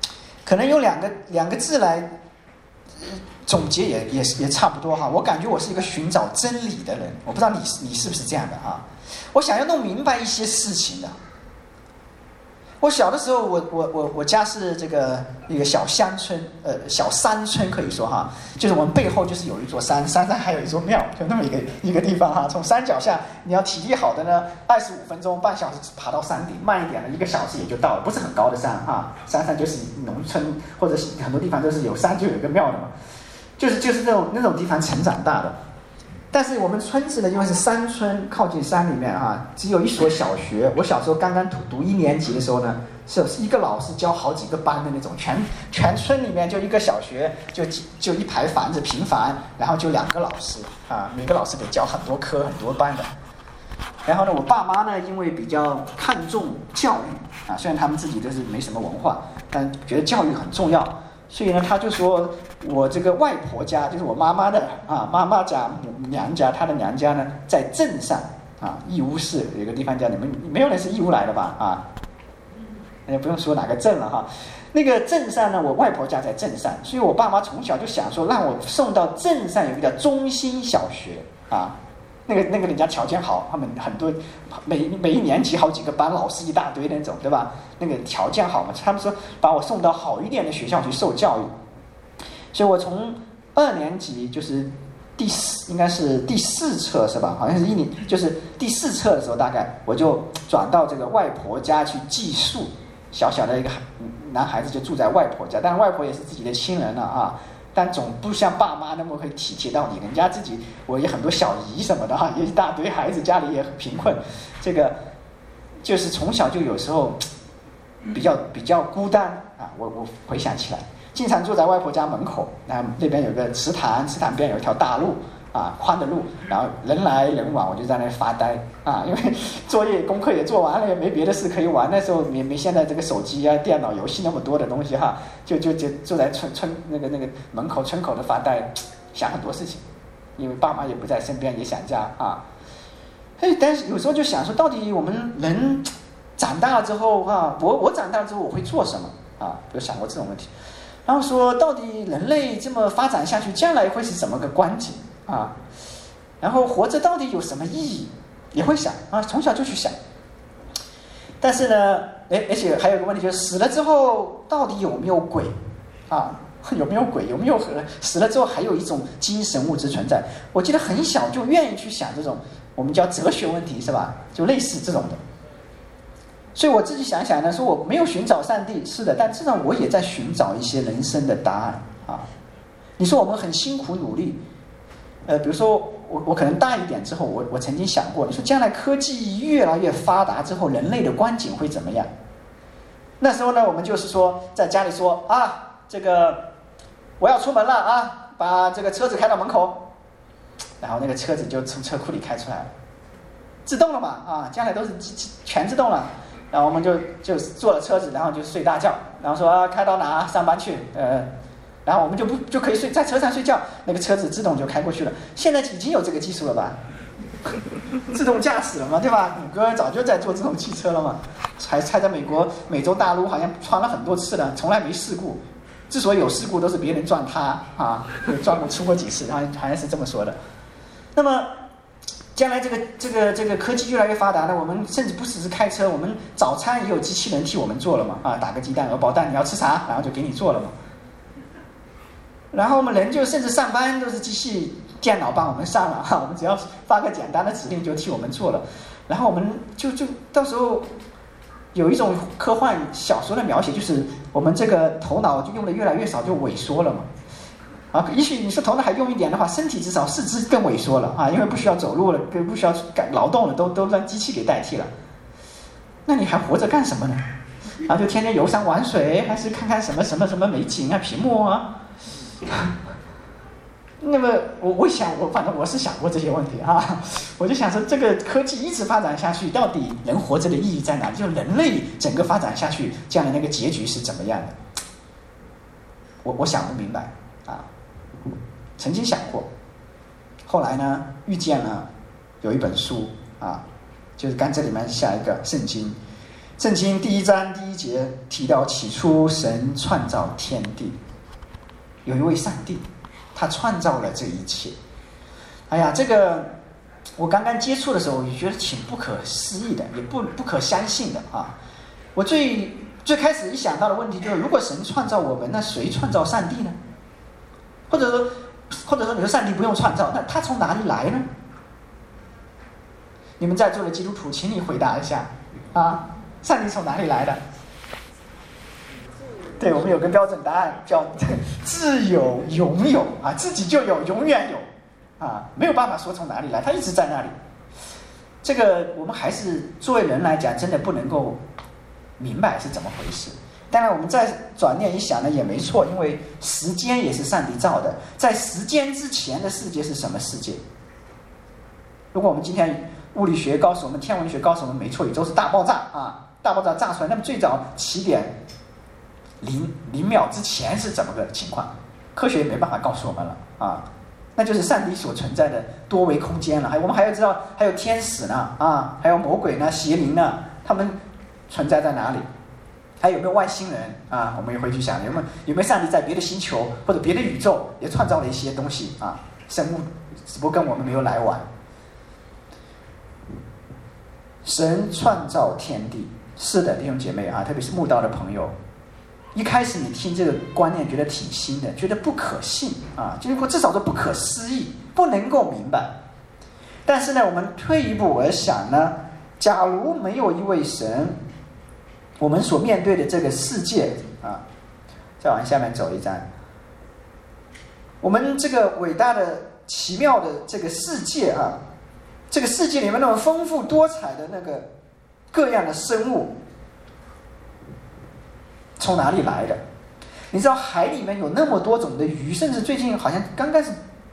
可能用两个字来总结也差不多哈。我感觉我是一个寻找真理的人，我不知道你是不是这样的啊？我想要弄明白一些事情的。我小的时候，我家是这个一个小乡村，小山村可以说哈，就是我们背后就是有一座山，山上还有一座庙，就那么一个地方哈。从山脚下，你要体力好的呢，25分钟半小时爬到山顶，慢一点的1个小时也就到了，不是很高的山哈。山上就是农村或者是很多地方都是有山就有一个庙的嘛，就是那种地方成长大的。但是我们村子呢，因为是山村，靠近山里面啊，只有一所小学。我小时候刚刚读1年级的时候呢，是一个老师教好几个班的那种，全村里面就一个小学，就一排房子平房，然后就2个老师啊，每个老师得教很多科很多班的。然后呢，我爸妈呢，因为比较看重教育啊，虽然他们自己都是没什么文化，但觉得教育很重要。所以呢，他就说我这个外婆家就是我妈妈的妈妈家娘家，她的娘家呢在镇上啊，义乌市有一个地方叫，你们没有人是义乌来的吧啊？也不用说哪个镇了哈。那个镇上呢，我外婆家在镇上，所以我爸妈从小就想说让我送到镇上有一个叫中心小学啊。那个人家条件好，他们很多每一年级好几个班，老师一大堆那种，对吧？那个条件好嘛，他们说把我送到好一点的学校去受教育。所以我从2年级就是应该是第4册是吧？好像是1年，就是第4册的时候，大概我就转到这个外婆家去寄宿。小小的一个男孩子就住在外婆家，但是外婆也是自己的亲人了啊。但总不像爸妈那么会体贴到你，人家自己我也很多小姨什么的哈，也一大堆孩子，家里也很贫困，这个就是从小就有时候比较孤单啊。我回想起来，经常坐在外婆家门口，那边有个池塘边有一条大路啊，宽的路，然后人来人往，我就在那里发呆啊，因为作业功课也做完了，也没别的事可以玩。那时候没现在这个手机啊、电脑游戏那么多的东西哈，就坐在村那个门口村口的发呆，想很多事情，因为爸妈也不在身边，也想家啊。但是有时候就想说，到底我们人长大了之后啊，我长大了之后我会做什么啊？有想过这种问题。然后说，到底人类这么发展下去，将来会是怎么个光景啊？然后活着到底有什么意义？也会想啊，从小就去想。但是呢，而且还有一个问题，就是死了之后到底有没有鬼啊？有没有鬼？有没有死了之后还有一种精神物质存在？我记得很小就愿意去想这种我们叫哲学问题，是吧？就类似这种的。所以我自己想想呢，说我没有寻找上帝，是的，但至少我也在寻找一些人生的答案啊。你说我们很辛苦努力，比如说我可能大一点之后，我曾经想过，你说将来科技越来越发达之后，人类的光景会怎么样？那时候呢，我们就是说在家里说啊，这个我要出门了啊，把这个车子开到门口，然后那个车子就从车库里开出来了，自动了嘛啊，将来都是全自动了。然后我们就坐了车子，然后就睡大觉，然后说啊，开到哪上班去，然后我们就可以在车上睡觉，那个车子自动就开过去了。现在已经有这个技术了吧？自动驾驶了嘛，对吧？谷歌早就在做自动汽车了嘛，还在美洲大陆好像穿了很多次了，从来没事故。之所以有事故，都是别人撞他啊，出过几次，好像是这么说的。那么将来这个科技越来越发达了，我们甚至不只是开车，我们早餐也有机器人替我们做了嘛啊，打个鸡蛋、鹅包蛋，你要吃啥，然后就给你做了嘛。然后我们人就甚至上班都是机器电脑帮我们上了哈，我们只要发个简单的指令就替我们做了。然后我们就到时候有一种科幻小说的描写，就是我们这个头脑就用的越来越少，就萎缩了嘛。啊，也许你说头脑还用一点的话，身体至少四肢更萎缩了啊，因为不需要走路了，不需要劳动了，都让机器给代替了。那你还活着干什么呢？啊，就天天游山玩水，还是看看什么美景啊、屏幕啊？那么反正我是想过这些问题啊，我就想说，这个科技一直发展下去，到底人活着的意义在哪里？就人类整个发展下去，将来那个结局是怎么样的？我想不明白啊。曾经想过，后来呢，遇见了有一本书啊，就是刚这里面下一个圣经， 圣经第1章第1节提到，起初神创造天地，有一位上帝，他创造了这一切。哎呀，这个我刚刚接触的时候，也觉得挺不可思议的，也不可相信的啊。我最开始一想到的问题就是，如果神创造我们，那谁创造上帝呢？或者说你说上帝不用创造，那他从哪里来呢？你们在座的基督徒，请你回答一下啊，上帝从哪里来的？对，我们有个标准答案，叫自有永有啊，自己就有，永远有啊，没有办法说从哪里来，他一直在那里。这个我们还是作为人来讲，真的不能够明白是怎么回事。当然我们再转念一想呢，也没错，因为时间也是上帝造的，在时间之前的世界是什么世界？如果我们今天物理学告诉我们，天文学告诉我们，没错，宇宙是大爆炸啊，大爆炸炸出来，那么最早起点零秒之前是怎么个情况？科学也没办法告诉我们了啊，那就是上帝所存在的多维空间了。我们还要知道，还有天使呢啊，还有魔鬼呢、邪灵呢，他们存在在哪里？还有没有外星人啊？我们也会去想，有没有上帝在别的星球或者别的宇宙也创造了一些东西啊？生物只不过跟我们没有来往。神创造天地，是的，弟兄姐妹啊，特别是慕道的朋友，一开始你听这个观念觉得挺新的，觉得不可信啊，就是至少说不可思议，不能够明白。但是呢，我们退一步而想呢，假如没有一位神，我们所面对的这个世界啊，再往下面走一站，我们这个伟大的、奇妙的这个世界啊，这个世界里面那种丰富多彩的那个各样的生物，从哪里来的？你知道海里面有那么多种的鱼，甚至最近好像刚开始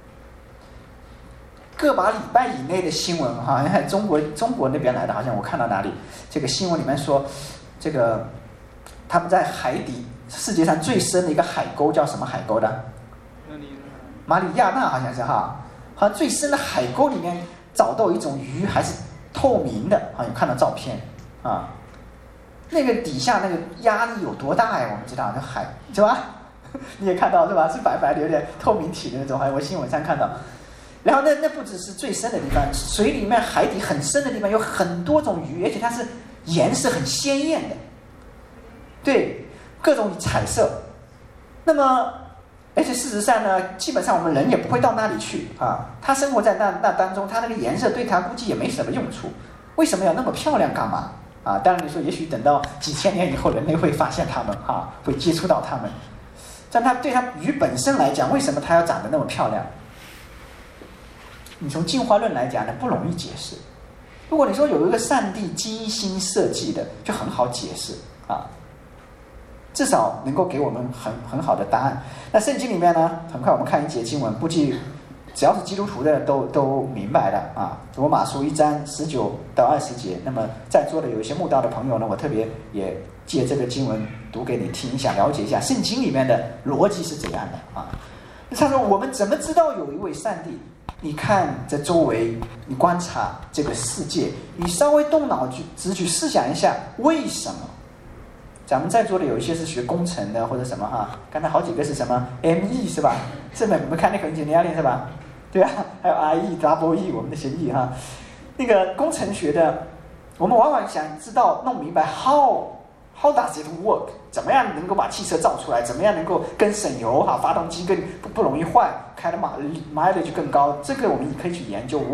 个把礼拜以内的新闻哈，中国那边来的，好像我看到哪里这个新闻里面说，这个他们在海底世界上最深的一个海沟叫什么海沟的？马里亚纳好像是哈，好像最深的海沟里面找到一种鱼还是透明的，好像看到照片啊，那个底下那个压力有多大呀？我们知道那海是吧？你也看到是吧？是白白的有点透明体的那种，我新闻上看到。然后那不只是最深的地方，水里面海底很深的地方有很多种鱼，而且它是颜色很鲜艳的，对，各种彩色。那么而且事实上呢，基本上我们人也不会到那里去啊。他生活在那当中，他那个颜色对他估计也没什么用处。为什么要那么漂亮干嘛啊？当然你说，也许等到几千年以后，人类会发现它们啊，会接触到它们。但它对它鱼本身来讲，为什么它要长得那么漂亮？你从进化论来讲呢，不容易解释。如果你说有一个上帝精心设计的，就很好解释啊。至少能够给我们很好的答案。那圣经里面呢，很快我们看一节经文，估计只要是基督徒的都明白了啊。罗马书1章19到20节。那么在座的有一些慕道的朋友呢，我特别也借这个经文读给你听一下，了解一下圣经里面的逻辑是怎样的啊。他说我们怎么知道有一位上帝？你看这周围，你观察这个世界，你稍微动脑子去思想一下，为什么？咱们在座的有一些是学工程的或者什么哈，刚才好几个是什么 ME 是吧？是没 mechanical engineering 是吧？对啊，还有 IE、EE 我们的学艺哈。那个工程学的，我们往往想知道弄明白 how does it work， 怎么样能够把汽车造出来，怎么样能够更省油哈，发动机更不容易坏，开的mileage更高，这个我们可以去研究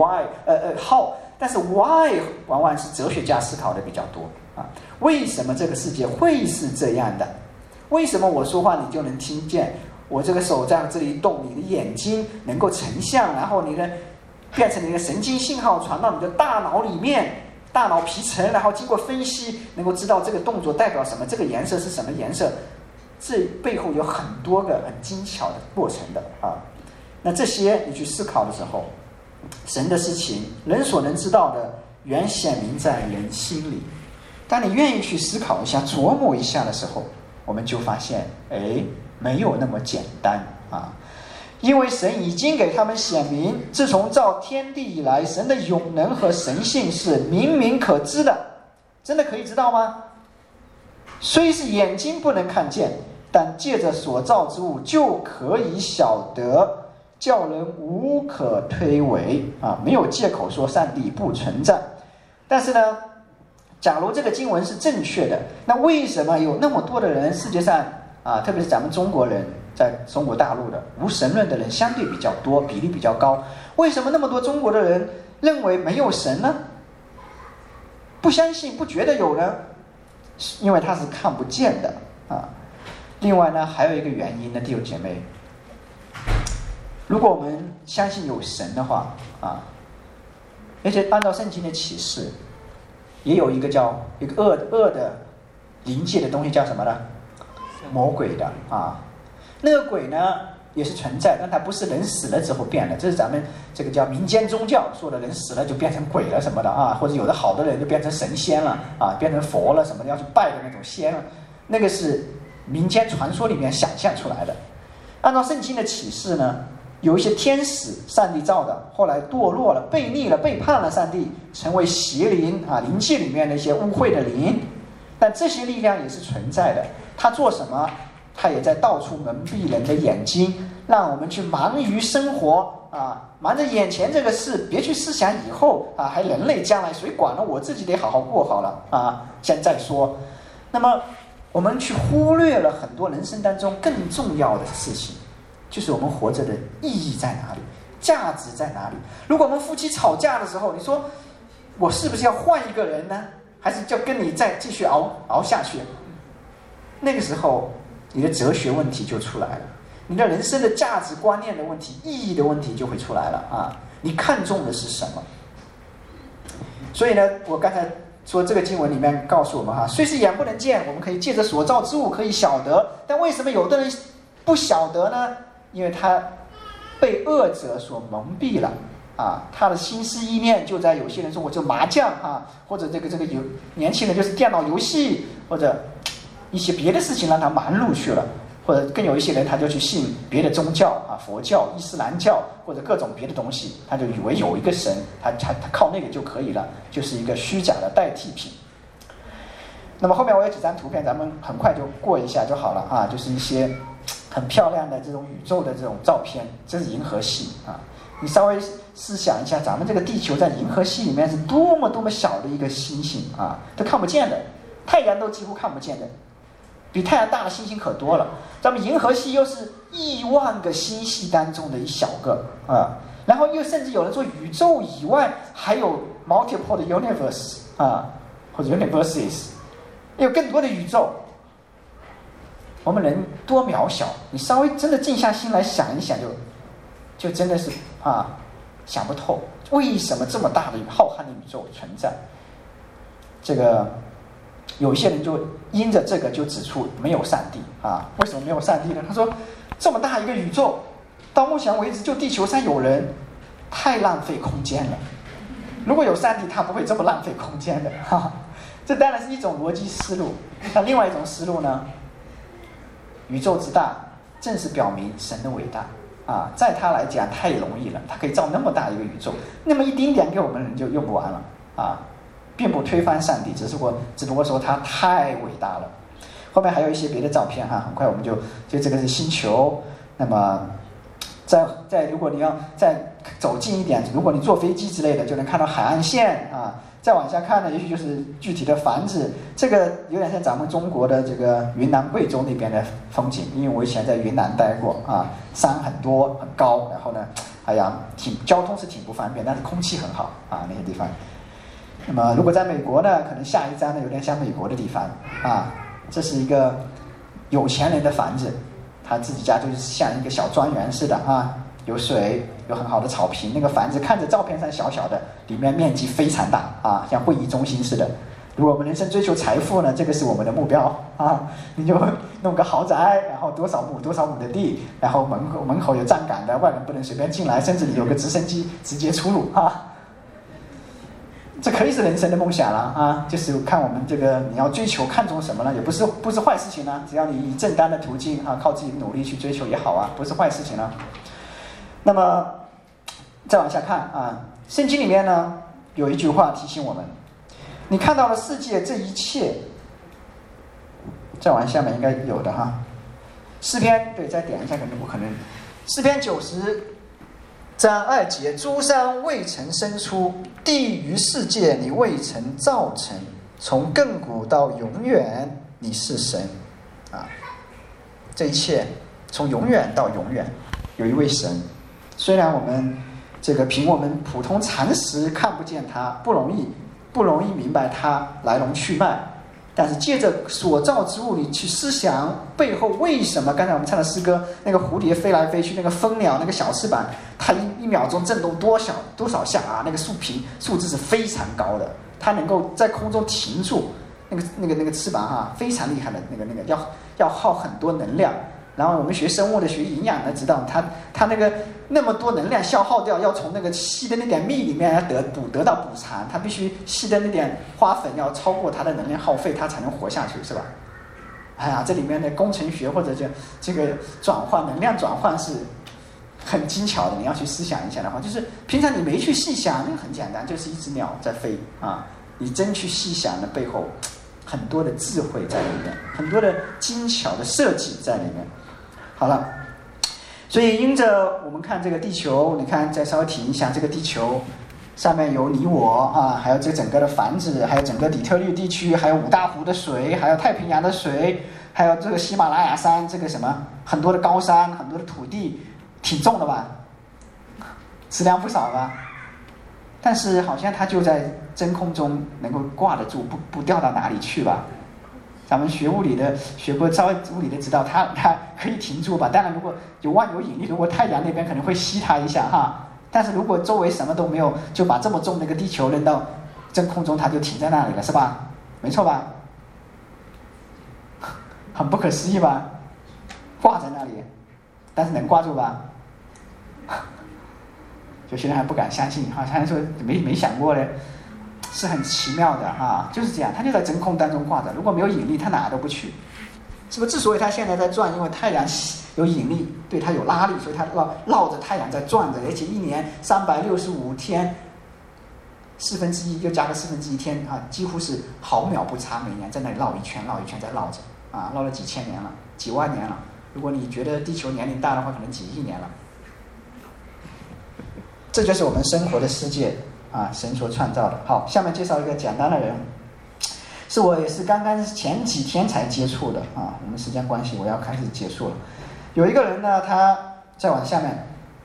how， 但是 why 往往是哲学家思考的比较多啊。为什么这个世界会是这样的？为什么我说话你就能听见？我这个手在这里动，你的眼睛能够成像，然后你的变成你的神经信号传到你的大脑里面，大脑皮层，然后经过分析，能够知道这个动作代表什么，这个颜色是什么颜色。这背后有很多个很精巧的过程的啊。那这些你去思考的时候，神的事情，人所能知道的，原显明在人心里。当你愿意去思考一下、琢磨一下的时候，我们就发现，没有那么简单啊！因为神已经给他们显明，自从造天地以来，神的永能和神性是明明可知的。真的可以知道吗？ 虽是眼睛不能看见，但借着所造之物就可以晓得，叫人无可推诿啊，没有借口说上帝不存在。但是呢，假如这个经文是正确的，那为什么有那么多的人，世界上啊，特别是咱们中国人，在中国大陆的无神论的人相对比较多，比例比较高，为什么那么多中国的人认为没有神呢？不相信，不觉得有呢？因为它是看不见的啊。另外呢，还有一个原因呢，弟兄姐妹，如果我们相信有神的话啊，而且按照圣经的启示，也有一个叫一个恶的灵界的东西，叫什么呢？魔鬼的啊。那个鬼呢也是存在，但它不是人死了之后变的，这是咱们这个叫民间宗教说的，人死了就变成鬼了什么的啊，或者有的好的人就变成神仙了啊，变成佛了什么的，要去拜的那种仙了，那个是民间传说里面想象出来的。按照圣经的启示呢，有一些天使，上帝造的，后来堕落了，背逆了，背叛了上帝，成为邪灵啊，灵界里面的一些污秽的灵。但这些力量也是存在的，他做什么？他也在到处蒙蔽人的眼睛，让我们去忙于生活啊，忙着眼前这个事，别去思想以后啊，还人类将来谁管了，我自己得好好过好了啊，现在说。那么我们去忽略了很多人生当中更重要的事情，就是我们活着的意义在哪里，价值在哪里。如果我们夫妻吵架的时候，你说我是不是要换一个人呢，还是就跟你再继续熬下去？那个时候你的哲学问题就出来了，你的人生的价值观念的问题，意义的问题就会出来了啊！你看重的是什么？所以呢，我刚才说这个经文里面告诉我们哈，虽是眼不能见，我们可以借着所造之物可以晓得，但为什么有的人不晓得呢？因为他被恶者所蒙蔽了啊，他的心思意念就在有些人说我就麻将啊，或者这个有年轻人就是电脑游戏，或者一些别的事情让他忙碌去了，或者更有一些人他就去信别的宗教啊，佛教、伊斯兰教或者各种别的东西，他就以为有一个神，他靠那个就可以了，就是一个虚假的代替品。那么后面我有几张图片，咱们很快就过一下就好了啊，就是一些很漂亮的这种宇宙的这种照片，这是银河系啊。你稍微思想一下，咱们这个地球在银河系里面是多么小的一个星星啊，都看不见的，太阳都几乎看不见的。比太阳大的星星可多了，咱们银河系又是亿万个星系当中的一小个啊，然后又甚至有人说宇宙以外还有 multiple 的 universe 啊，或者 universes， 有更多的宇宙。我们人多渺小，你稍微真的静下心来想一想，就真的是啊，想不透为什么这么大的浩瀚的宇宙存在。这个有一些人就因着这个就指出没有上帝啊，为什么没有上帝呢？他说这么大一个宇宙，到目前为止就地球上有人，太浪费空间了。如果有上帝，他不会这么浪费空间的哈。这当然是一种逻辑思路。那另外一种思路呢？宇宙之大，正是表明神的伟大啊，在他来讲太容易了，他可以造那么大一个宇宙，那么一丁点给我们人就用不完了啊。并不推翻上帝，只不过说他太伟大了。后面还有一些别的照片哈，很快我们就这个是星球。那么在如果你要再走近一点，如果你坐飞机之类的，就能看到海岸线啊。再往下看呢，也许就是具体的房子。这个有点像咱们中国的这个云南贵州那边的风景，因为我以前在云南待过啊，山很多很高，然后呢，哎呀，交通是挺不方便，但是空气很好啊，那些地方。那么如果在美国呢，可能下一站呢有点像美国的地方啊，这是一个有钱人的房子，他自己家就是像一个小庄园似的啊，有水，有很好的草坪，那个房子看着照片上小小的，里面面积非常大啊，像会议中心似的。如果我们人生追求财富呢，这个是我们的目标啊，你就弄个豪宅，然后多少亩的地，然后门口有站岗的，外人不能随便进来，甚至你有个直升机直接出入啊。这可以是人生的梦想了啊！就是看我们这个你要追求看重什么呢？也不是坏事情呢。只要你以正当的途径啊，靠自己的努力去追求也好啊，不是坏事情了。那么再往下看啊，圣经里面呢有一句话提醒我们：你看到了世界这一切， 再往下面应该有的哈。诗篇，对，再点一下可能不可能。诗篇90章2节，诸山未曾生出，地与世界你未曾造成，从亘古到永远你是神啊！这一切从永远到永远有一位神，虽然我们这个凭我们普通常识看不见他，不容易明白他来龙去脉，但是借着所造之物，你去思想背后为什么？刚才我们唱的诗歌，那个蝴蝶飞来飞去，那个蜂鸟那个小翅膀，它一秒钟震动多少下啊？那个数字是非常高的，它能够在空中停住，那个翅膀哈，非常厉害的那个要耗很多能量。然后我们学生物的、学营养的知道，它那么多能量消耗掉，要从那个吸的那点蜜里面要得到补偿，它必须吸的那点花粉要超过它的能量耗费，它才能活下去，是吧？哎呀，这里面的工程学或者这个能量转换是很精巧的，你要去思想一下的话，就是平常你没去细想，那个很简单，就是一只鸟在飞啊。你真去细想的背后，很多的智慧在里面，很多的精巧的设计在里面。好了，所以因着我们看这个地球，你看再稍微提一下，这个地球上面有你我啊，还有这整个的房子，还有整个底特律地区，还有五大湖的水，还有太平洋的水，还有这个喜马拉雅山，这个什么很多的高山，很多的土地，挺重的吧，质量不少吧，但是好像它就在真空中能够挂得住，不掉到哪里去吧。咱们学物理的，学过稍微物理的知道它可以停住吧。当然如果有万有引力，如果太阳那边可能会吸它一下哈，但是如果周围什么都没有，就把这么重的一个地球扔到真空中，它就停在那里了，是吧？没错吧？很不可思议吧？挂在那里，但是能挂住吧？有些人还不敢相信，好像说没想过嘞。是很奇妙的哈，就是这样，它就在真空当中挂着，如果没有引力，它哪都不去，是不是？之所以它现在在转，因为太阳有引力，对它有拉力，所以它绕着太阳在转着，而且一年365天1/4又加个1/4天啊，几乎是毫秒不差，每年在那里绕一圈在绕着啊，绕了几千年了，几万年了。如果你觉得地球年龄大的话，可能几亿年了。这就是我们生活的世界。啊，神所创造的。好，下面介绍一个简单的人，是我也是刚刚前几天才接触的啊。我们时间关系，我要开始结束了。有一个人呢，他再往下面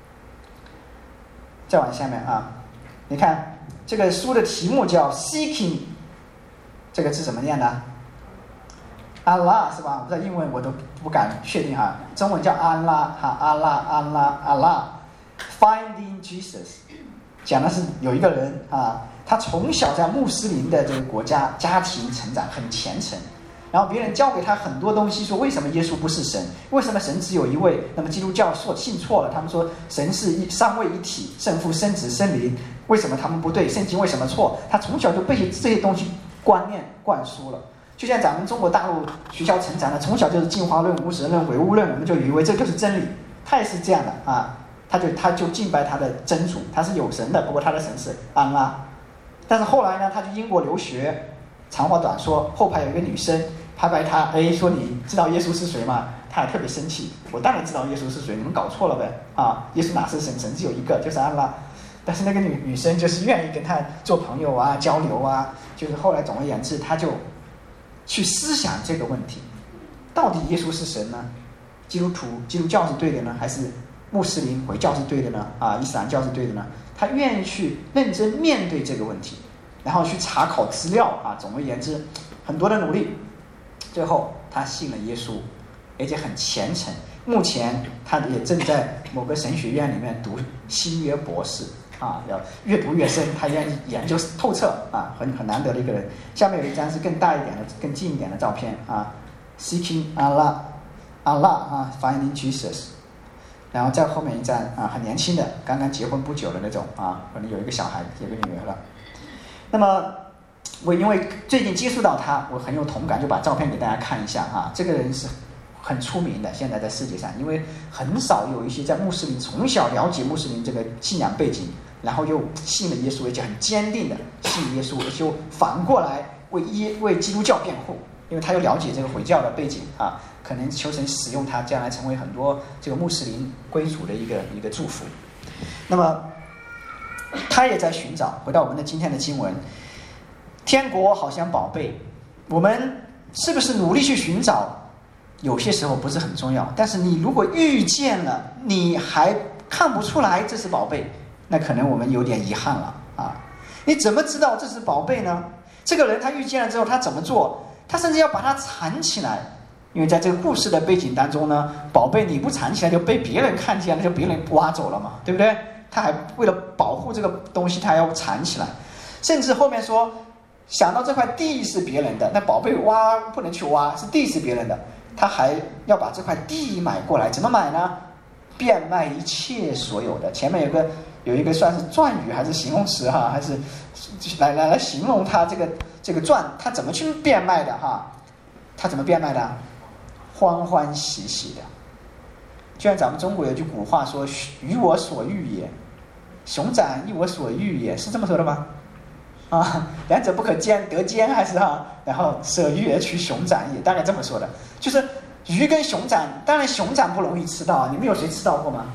啊，你看这个书的题目叫 Seeking， 这个字怎么念呢？安拉是吧？我不知道英文我都不敢确定哈，中文叫安拉哈，安拉 Finding Jesus。讲的是有一个人啊，他从小在穆斯林的这个国家家庭成长，很虔诚，然后别人教给他很多东西，说为什么耶稣不是神，为什么神只有一位，那么基督教信错了，他们说神是三位一体，圣父圣子圣灵，为什么他们不对，圣经为什么错，他从小就被这些东西观念灌输了。就像咱们中国大陆学校成长的，从小就是进化论、无神论、唯物论，我们就以为这就是真理，他也是这样的啊。他就敬拜他的真主，他是有神的，不过他的神是安拉。但是后来呢，他去英国留学，长话短说，后排有一个女生拍拍他，说你知道耶稣是谁吗？他还特别生气，我当然知道耶稣是谁，你们搞错了呗啊！耶稣哪是神，神只有一个，就是安拉。但是那个女生就是愿意跟他做朋友啊，交流啊，就是后来总而言之，他就去思想这个问题，到底耶稣是神呢？基督教是对的呢，还是穆斯林回教是对的呢？啊，伊斯兰教是对的呢？他愿意去认真面对这个问题，然后去查考资料啊。总而言之，很多的努力，最后他信了耶稣，而且很虔诚。目前他也正在某个神学院里面读新约博士啊，要越读越深，他愿意研究透彻啊，很难得的一个人。下面有一张是更大一点的、更近一点的照片啊 ，Seeking Allah 啊 ，Finding Jesus。然后在后面一张啊，很年轻的，刚刚结婚不久的那种啊，可能有一个小孩，有个女儿了。那么我因为最近接触到他，我很有同感，就把照片给大家看一下啊。这个人是很出名的，现在在世界上，因为很少有一些在穆斯林从小了解穆斯林这个信仰背景，然后又信了耶稣，而且很坚定的信耶稣，就反过来为基督教辩护因为他又了解这个回教的背景啊，可能求神使用他，将来成为很多这个穆斯林归主的一个祝福。那么他也在寻找，回到我们的今天的经文，天国好像宝贝，我们是不是努力去寻找？有些时候不是很重要，但是你如果遇见了，你还看不出来这是宝贝，那可能我们有点遗憾了啊！你怎么知道这是宝贝呢？这个人他遇见了之后，他怎么做？他甚至要把它藏起来，因为在这个故事的背景当中呢，宝贝你不藏起来就被别人看见了，就别人挖走了嘛，对不对？他还为了保护这个东西，他还要藏起来，甚至后面说，想到这块地是别人的，那宝贝挖不能去挖，是地是别人的。他还要把这块地买过来，怎么买呢？变卖一切所有的。前面有一个算是传语还是形容词哈，还是来形容他这个传，他怎么去变卖的哈？他怎么变卖的？欢欢喜喜的。就像咱们中国有句古话说：“予我所欲也，熊掌亦我所欲也”，是这么说的吗？啊，两者不可兼得兼还是哈？然后舍鱼而取熊掌也，大概这么说的。就是鱼跟熊掌，当然熊掌不容易吃到，你们有谁吃到过吗？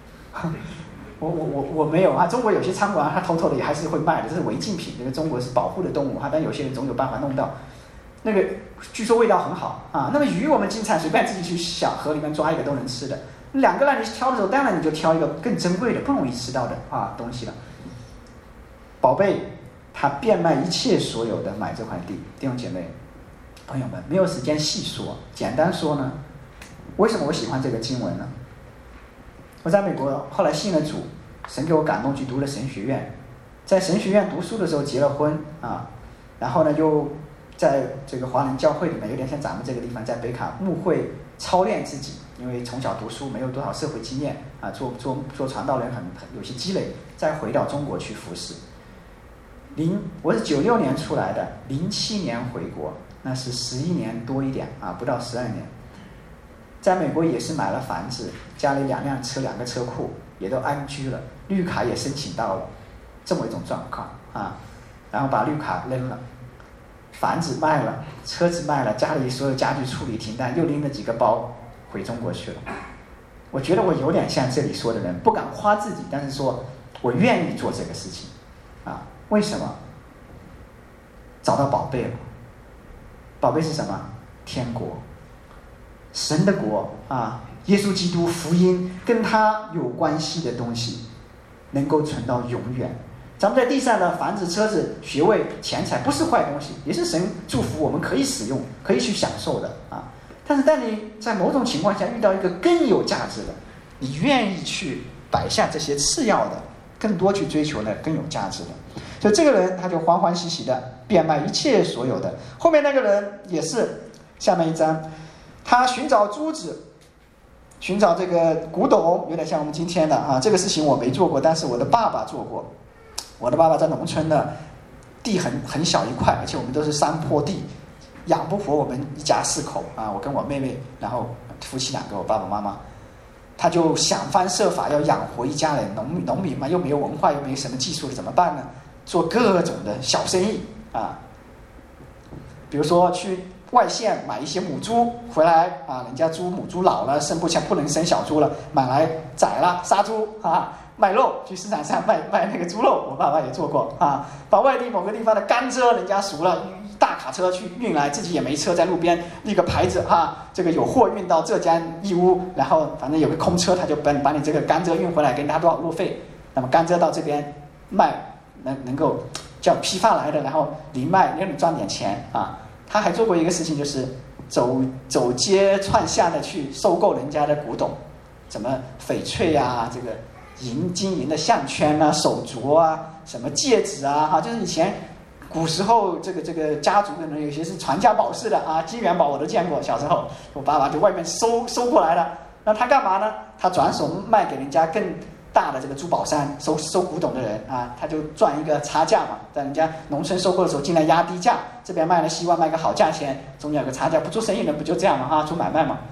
我没有啊。中国有些餐馆它偷偷的也还是会卖的，这是违禁品，这个中国是保护的动物哈，但有些人总有办法弄到。那个据说味道很好啊。那么鱼我们经常随便自己去小河里面抓一个都能吃的，两个让你挑的时候，当然你就挑一个更珍贵的、不容易吃到的啊东西了。宝贝。他变卖一切所有的买这块地。弟兄姐妹朋友们，没有时间细说，简单说呢，为什么我喜欢这个经文呢？我在美国后来信了主，神给我感动去读了神学院，在神学院读书的时候结了婚啊，然后呢就在这个华人教会里面，有点像咱们这个地方，在北卡牧会操练自己，因为从小读书没有多少社会经验啊，做传道人很有些积累，再回到中国去服侍。我是96年出来的，07年回国，那是11年多一点啊，不到12年。在美国也是买了房子，家里2辆车2个车库，也都安居了，绿卡也申请到了，这么一种状况啊。然后把绿卡扔了，房子卖了，车子卖了，家里所有家具处理停当，又拎了几个包回中国去了。我觉得我有点像这里说的人，不敢夸自己，但是说我愿意做这个事情啊。为什么？找到宝贝了。宝贝是什么？天国，神的国啊！耶稣基督福音跟他有关系的东西，能够存到永远。咱们在地上的房子、车子、学位、钱财不是坏东西，也是神祝福我们可以使用、可以去享受的啊。但是当你在某种情况下遇到一个更有价值的，你愿意去摆下这些次要的，更多去追求呢更有价值的。所以这个人他就欢欢喜喜的变卖一切所有的。后面那个人也是，下面一章，他寻找珠子，寻找这个古董，有点像我们今天的啊。这个事情我没做过，但是我的爸爸做过。我的爸爸在农村的，地很小一块，而且我们都是山坡地，养不活我们一家4口啊，我跟我妹妹，然后夫妻2个，我爸爸妈妈。他就想方设法要养活一家人，农民嘛，又没有文化，又没有什么技术的，怎么办呢？做各种的小生意啊，比如说去外县买一些母猪回来啊，人家母猪老了，不能生小猪了，买来宰了杀猪啊，卖肉，去市场上卖那个猪肉，我爸爸也做过啊。把外地某个地方的甘蔗人家熟了，大卡车去运来，自己也没车，在路边立个牌子哈，这个有货运到浙江义乌，然后反正有个空车，他就把你这个甘蔗运回来，给你拿多少路费。那么甘蔗到这边卖，能够叫批发来的，然后零卖，让你赚点钱啊。他还做过一个事情，就是走街串巷的去收购人家的古董，什么翡翠啊，这个金银的项圈啊、手镯啊、什么戒指啊，哈，就是以前古时候这个家族可能有些是传家宝式的啊，金元宝我都见过，小时候我爸爸就外面收过来了。那他干嘛呢？他转手卖给人家更大的这个珠宝商，收古董的人啊，他就赚一个差价嘛，在人家农村收购的时候尽量压低价，这边卖了希望卖个好价钱，中间有个差价，不做生意的不就这样嘛哈，做买卖嘛。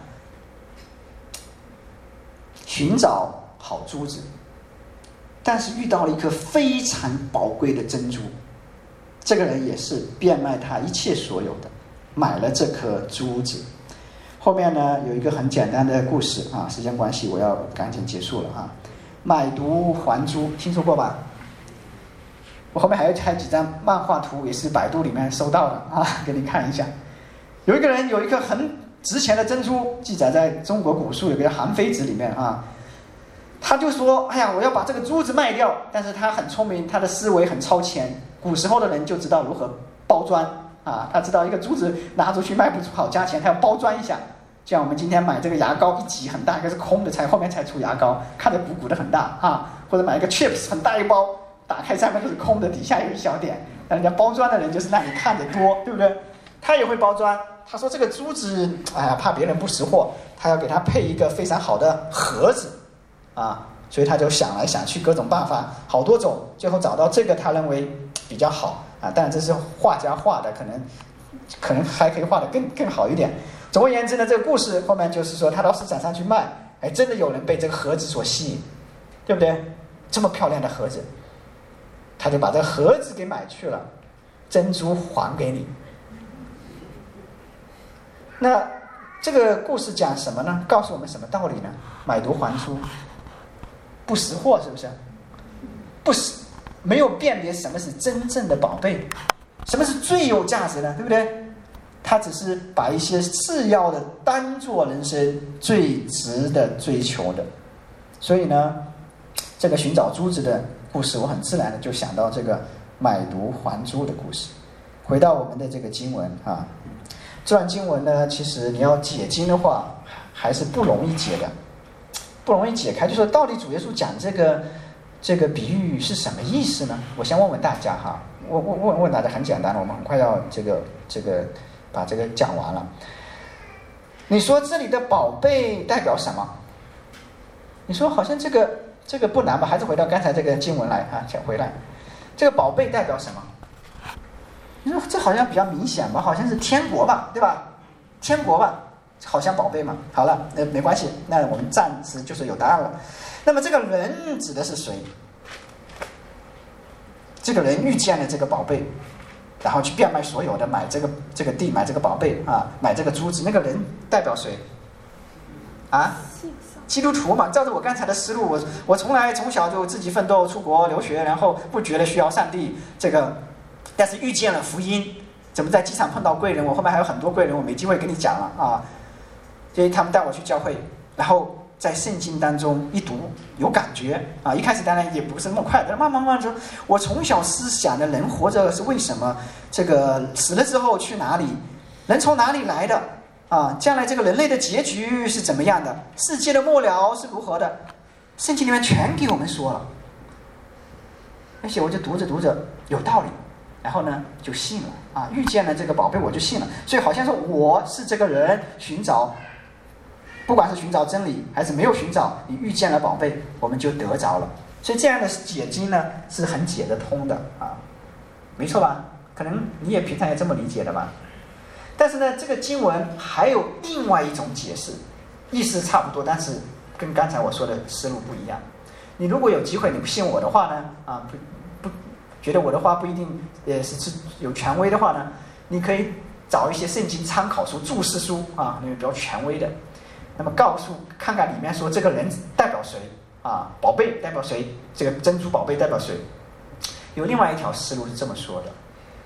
寻找好珠子，但是遇到了一颗非常宝贵的珍珠，这个人也是变卖他一切所有的， 买了这颗珠子。后面呢有一个很简单的故事啊，时间关系我要赶紧结束了啊。买椟还珠，听说过吧？我后面还几张漫画图，也是百度里面搜到的啊，给你看一下。有一个人有一颗很值钱的珍珠，记载在中国古书有个《韩非子》里面啊。他就说：“哎呀，我要把这个珠子卖掉。”但是他很聪明，他的思维很超前。古时候的人就知道如何包装啊，他知道一个珠子拿出去卖不出好价钱，他要包装一下。像我们今天买这个牙膏，一挤很大，一个是空的，后面才出牙膏，看着鼓鼓的很大啊。或者买一个 chips 很大一包，打开上面都是空的，底下有一小点。人家包装的人就是让你看得多，对不对？他也会包装。他说这个珠子，哎呀，怕别人不识货，他要给他配一个非常好的盒子啊。所以他就想来想去，各种办法，好多种，最后找到这个他认为比较好啊。当然这是画家画的，可能还可以画得更好一点。总而言之呢，这个故事后面就是说，他到市场上去卖，哎，真的有人被这个盒子所吸引，对不对？这么漂亮的盒子，他就把这个盒子给买去了，珍珠还给你。那这个故事讲什么呢？告诉我们什么道理呢？买椟还珠，不识货，是不是？不识，没有辨别什么是真正的宝贝，什么是最有价值的，对不对？他只是把一些次要的当作人生最值得追求的。所以呢，这个寻找珠子的故事，我很自然的就想到这个买椟还珠的故事。回到我们的这个经文啊，这段经文呢，其实你要解经的话，还是不容易解的，不容易解开。就说到底主耶稣讲这个比喻是什么意思呢？我先问问大家哈，问大家很简单的，我们很快要这个把这个讲完了。你说这里的宝贝代表什么？你说好像这个不难吧？还是回到刚才这个经文来啊，先回来。这个宝贝代表什么？你说这好像比较明显吧？好像是天国吧，对吧？天国吧，好像宝贝嘛。好了，没关系，那我们暂时就是有答案了。那么这个人指的是谁？这个人遇见了这个宝贝，然后去变卖所有的，买这个地，买这个宝贝啊，买这个珠子。那个人代表谁？啊？基督徒嘛。照着我刚才的思路，我从小就自己奋斗出国留学，然后不觉得需要上帝这个，但是遇见了福音，怎么在机场碰到贵人？我后面还有很多贵人，我没机会跟你讲了啊。所以他们带我去教会，然后在圣经当中一读有感觉啊。一开始当然也不是那么快的，慢慢说，我从小思想的人活着是为什么？这个死了之后去哪里？人从哪里来的？啊，将来这个人类的结局是怎么样的？世界的末了是如何的？圣经里面全给我们说了。而且我就读着有道理，然后呢就信了啊，遇见了这个宝贝我就信了。所以好像说我是这个人寻找，不管是寻找真理还是没有寻找，你遇见了宝贝我们就得着了。所以这样的解经呢是很解得通的啊，没错吧？可能你也平常也这么理解的吧。但是呢，这个经文还有另外一种解释，意思差不多，但是跟刚才我说的思路不一样。你如果有机会，你不信我的话呢，啊，不觉得我的话不一定是有权威的话呢，你可以找一些圣经参考书、注释书啊，那个比较权威的，那么看看里面说这个人代表谁啊，宝贝代表谁，这个珍珠宝贝代表谁。有另外一条思路是这么说的。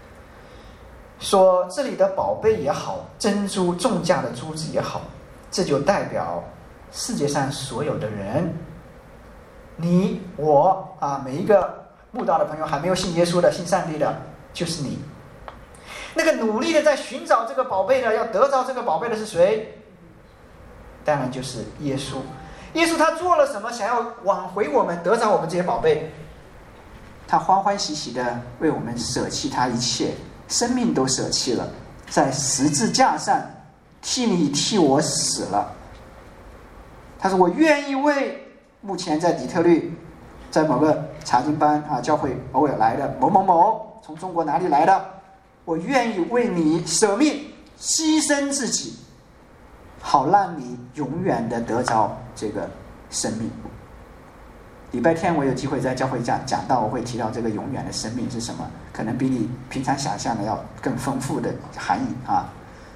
说这里的宝贝也好，珍珠重价的珠子也好，这就代表世界上所有的人，你我啊，每一个慕道的朋友，还没有信耶稣的、信上帝的，就是你。那个努力的在寻找这个宝贝的，要得到这个宝贝的是谁？当然就是耶稣。耶稣他做了什么，想要挽回我们，得着我们这些宝贝？他欢欢喜喜的为我们舍弃他一切。生命都舍弃了，在十字架上替你替我死了。他说我愿意为目前在底特律在某个查经班啊教会偶尔来的某某某，从中国哪里来的，我愿意为你舍命牺牲自己，好让你永远的得着这个生命。礼拜天我有机会在教会讲到，我会提到这个永远的生命是什么，可能比你平常想象的要更丰富的含义啊。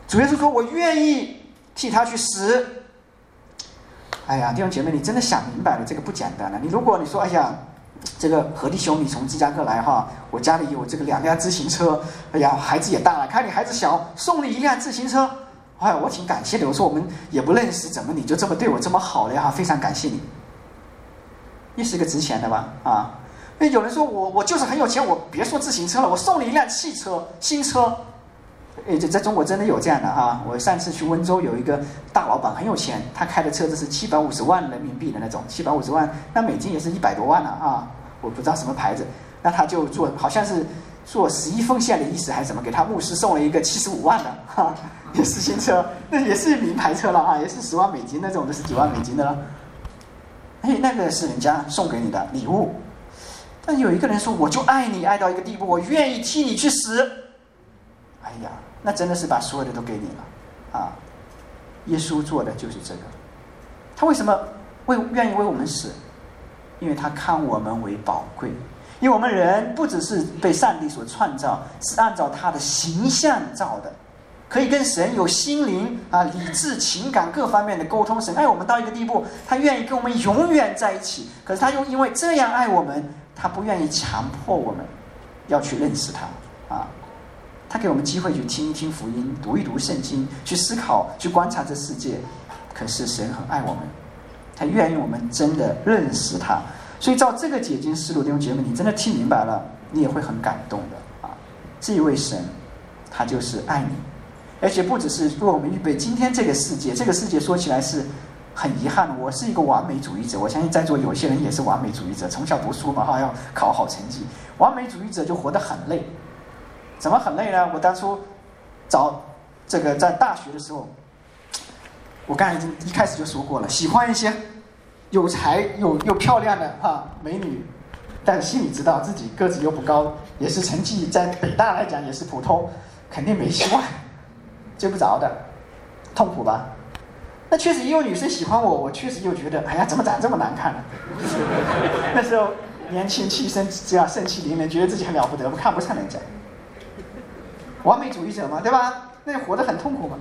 主耶稣说我愿意替他去死。哎呀，弟兄姐妹，你真的想明白了，这个不简单了。如果你说，哎呀，这个何弟兄，你从芝加哥来哈，我家里有这个2辆自行车，哎呀，孩子也大了，看你孩子小，送你1辆自行车，哎，我挺感谢的。我说我们也不认识，怎么你就这么对我这么好了呀？非常感谢你。也是个值钱的吧？啊，那有人说我就是很有钱，我别说自行车了，我送你1辆汽车，新车。在中国真的有这样的啊！我上次去温州有一个大老板很有钱，他开的车子是750万人民币的那种，750万，那美金也是100多万了啊！我不知道什么牌子，那他就好像是做11奉献的意思还是什么，给他牧师送了一个75万的哈，也是新车，那也是名牌车了啊，也是10万美金那种的，10几万美金的了。那个是人家送给你的礼物。但有一个人说，我就爱你爱到一个地步，我愿意替你去死。哎呀，那真的是把所有的都给你了啊！耶稣做的就是这个。他为什么愿意为我们死？因为他看我们为宝贵，因为我们人不只是被上帝所创造，是按照他的形象造的，可以跟神有心灵啊、理智、情感各方面的沟通。神爱我们到一个地步，他愿意跟我们永远在一起。可是他又因为这样爱我们，他不愿意强迫我们要去认识他啊。他给我们机会去听一听福音，读一读圣经，去思考，去观察这世界。可是神很爱我们，他愿意我们真的认识他。所以照这个解经思路，弟兄姐妹，你真的听明白了，你也会很感动的啊！这一位神，他就是爱你，而且不只是为我们预备今天这个世界。这个世界说起来是很遗憾的，我是一个完美主义者，我相信在座有些人也是完美主义者，从小读书嘛，要考好成绩，完美主义者就活得很累。怎么很累呢？我当初找这个在大学的时候，我刚才已经一开始就说过了，喜欢一些有才又漂亮的美女，但是心里知道自己个子又不高，也是成绩在北大来讲也是普通，肯定没希望，追不着的，痛苦吧？那确实也有女生喜欢我，我确实又觉得，哎呀，怎么长这么难看呢？那时候年轻气盛，这样盛气凌人，觉得自己很了不得，我看不上人家。完美主义者嘛，对吧？那就活得很痛苦嘛。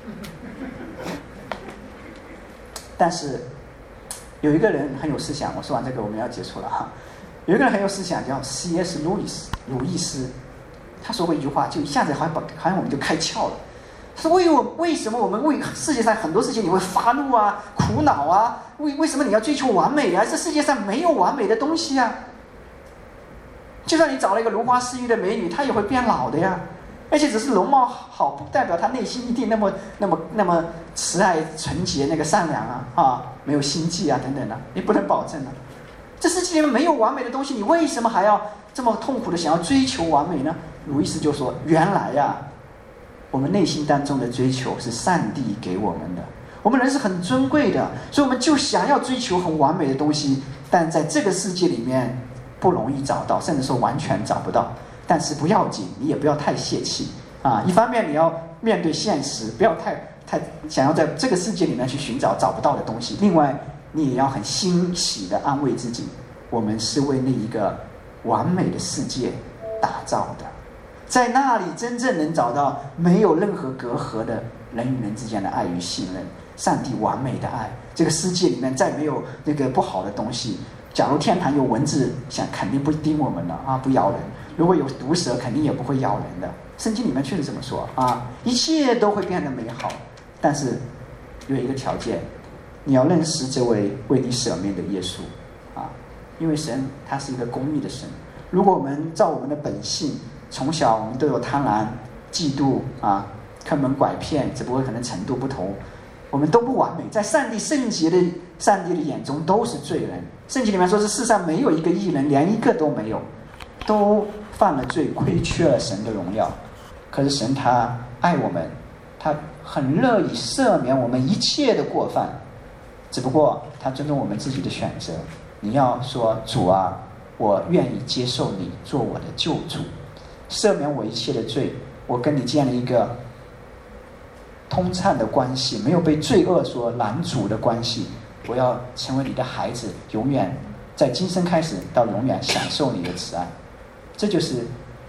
但是有一个人很有思想，我说完这个我们要结束了哈。有一个人很有思想，叫 C.S. 路易斯，他说过一句话，就一下子好像我们就开窍了。他说为什么我们为世界上很多事情你会发怒啊、苦恼啊？为什么你要追求完美啊？这世界上没有完美的东西啊。就算你找了一个如花似玉的美女，她也会变老的呀。而且只是容貌好，不代表他内心一定那么慈爱、纯洁、那个善良啊，没有心计啊等等的，你不能保证啊。这世界里面没有完美的东西，你为什么还要这么痛苦的想要追求完美呢？路易斯就说，原来呀，我们内心当中的追求是上帝给我们的。我们人是很尊贵的，所以我们就想要追求很完美的东西，但在这个世界里面不容易找到，甚至说完全找不到。但是不要紧，你也不要太泄气啊！一方面你要面对现实，不要太想要在这个世界里面去寻找找不到的东西。另外，你也要很欣喜地安慰自己，我们是为那一个完美的世界打造的，在那里真正能找到没有任何隔阂的人与人之间的爱与信任，上帝完美的爱。这个世界里面再没有那个不好的东西。假如天堂有蚊子，肯定不叮我们了啊，不咬人。如果有毒蛇，肯定也不会咬人的。圣经里面确实这么说啊，一切都会变得美好。但是有一个条件，你要认识这位为你舍命的耶稣啊，因为神他是一个公义的神。如果我们照我们的本性，从小我们都有贪婪、嫉妒啊、坑蒙拐骗，只不过可能程度不同，我们都不完美，在上帝圣洁的上帝的眼中都是罪人。圣经里面说，这世上没有一个义人，连一个都没有，都犯了罪，亏缺了神的荣耀。可是神他爱我们，他很乐意赦免我们一切的过犯，只不过他尊重我们自己的选择。你要说，主啊，我愿意接受你做我的救主，赦免我一切的罪，我跟你建立一个通畅的关系，没有被罪恶所拦阻的关系。我要成为你的孩子，永远在今生开始到永远享受你的慈爱。这就是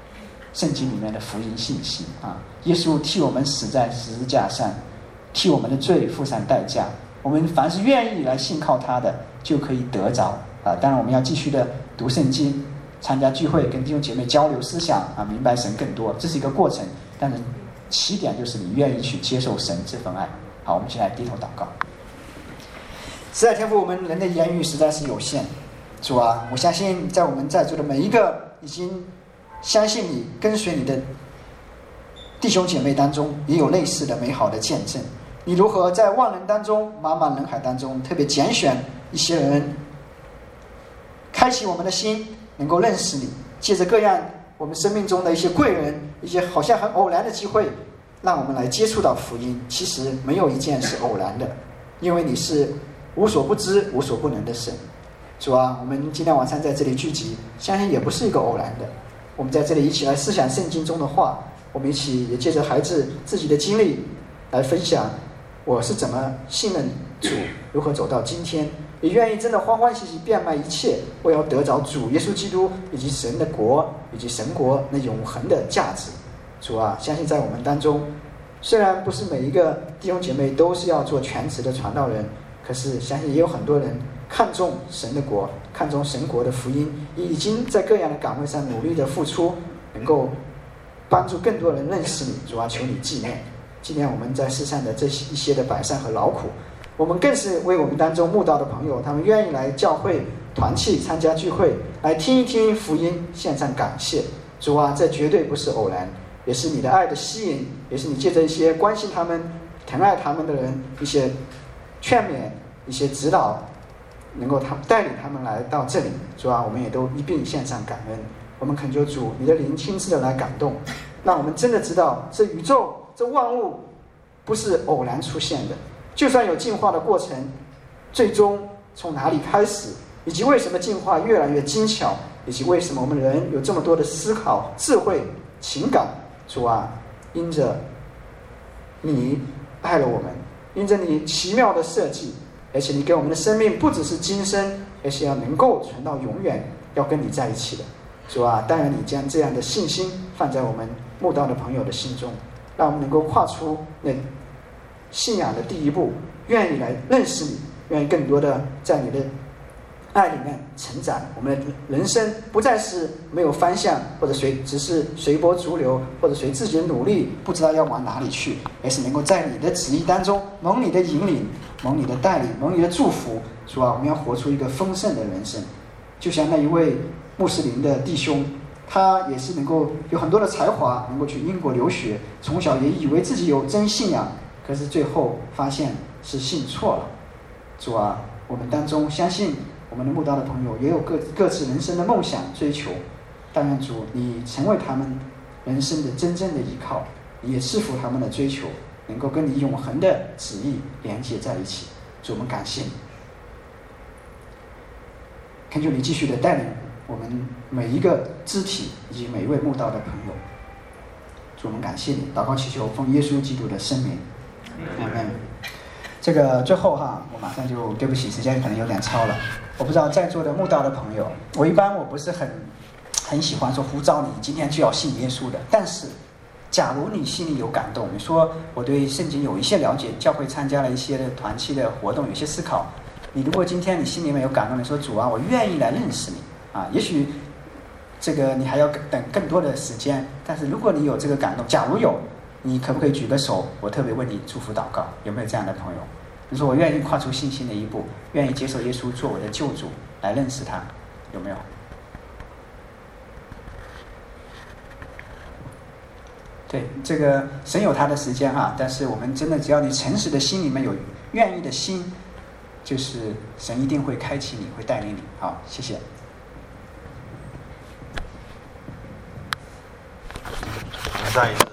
圣经里面的福音信息啊。耶稣替我们死在十字架上，替我们的罪付上代价。我们凡是愿意来信靠他的，就可以得着啊。当然，我们要继续的读圣经、参加聚会、跟弟兄姐妹交流思想啊，明白神更多，这是一个过程。但是起点就是你愿意去接受神这份爱。好，我们现在低头祷告。实在天父，我们人的言语实在是有限，主啊，我相信在我们在座的每一个已经相信你、跟随你的弟兄姐妹当中，也有类似的美好的见证。你如何在万人当中、茫茫人海当中，特别拣选一些人，开启我们的心，能够认识你，借着各样我们生命中的一些贵人，一些好像很偶然的机会，让我们来接触到福音。其实没有一件是偶然的，因为你是无所不知、无所不能的神。主啊，我们今天晚上在这里聚集，相信也不是一个偶然的。我们在这里一起来思想圣经中的话，我们一起也借着孩子自己的经历来分享，我是怎么信任主，如何走到今天，也愿意真的欢欢喜喜变卖一切，为要得着主耶稣基督以及神的国以及神国那永恒的价值。主啊，相信在我们当中，虽然不是每一个弟兄姐妹都是要做全职的传道人，可是相信也有很多人看重神的国，看重神国的福音，已经在各样的岗位上努力的付出，能够帮助更多人认识你。主啊，求你纪念我们在世上的这一些的百善和劳苦。我们更是为我们当中慕道的朋友，他们愿意来教会团契参加聚会，来听一听福音，献上感谢。主啊，这绝对不是偶然，也是你的爱的吸引，也是你借着一些关心他们、疼爱他们的人一些劝勉、一些指导，能够带领他们来到这里。主啊，我们也都一并献上感恩。我们恳求主，你的灵亲自的来感动，让我们真的知道这宇宙、这万物不是偶然出现的，就算有进化的过程，最终从哪里开始，以及为什么进化越来越精巧，以及为什么我们人有这么多的思考、智慧、情感。主啊，因着你爱了我们，因着你奇妙的设计，而且你给我们的生命不只是今生，而且要能够存到永远，要跟你在一起的。主啊，但愿你将这样的信心放在我们慕道的朋友的心中，让我们能够跨出那信仰的第一步，愿意来认识你，愿意更多的在你的爱里面成长。我们的人生不再是没有方向，或者只是随波逐流，或者随自己的努力不知道要往哪里去，而是能够在你的旨意当中蒙你的引领，蒙你的带领，蒙你的祝福。主啊，我们要活出一个丰盛的人生。就像那一位穆斯林的弟兄，他也是能够有很多的才华，能够去英国留学，从小也以为自己有真信仰，可是最后发现是信错了。主啊，我们当中相信我们的慕道的朋友也有各自人生的梦想追求，但愿主你成为他们人生的真正的依靠，你也赐福他们的追求能够跟你永恒的旨意连接在一起。主，我们感谢你，恳求你继续的带领我们每一个肢体以及每一位慕道的朋友。主，我们感谢你，祷告祈求奉耶稣基督的圣名，阿们。这个最后我马上就对不起，时间可能有点超了。我不知道在座的慕道的朋友，我一般不是很喜欢说呼召你今天就要信耶稣的，但是假如你心里有感动，你说我对圣经有一些了解，教会参加了一些的团契的活动，有些思考，你如果今天你心里面有感动，你说主啊，我愿意来认识你啊，也许这个你还要等更多的时间，但是如果你有这个感动，假如有，你可不可以举个手，我特别为你祝福祷告？有没有这样的朋友？你说我愿意跨出信心的一步，愿意接受耶稣做我的救主，来认识他，有没有？对，这个神有他的时间但是我们真的只要你诚实的心里面有愿意的心，就是神一定会开启你，会带领你。好，谢谢。 再一次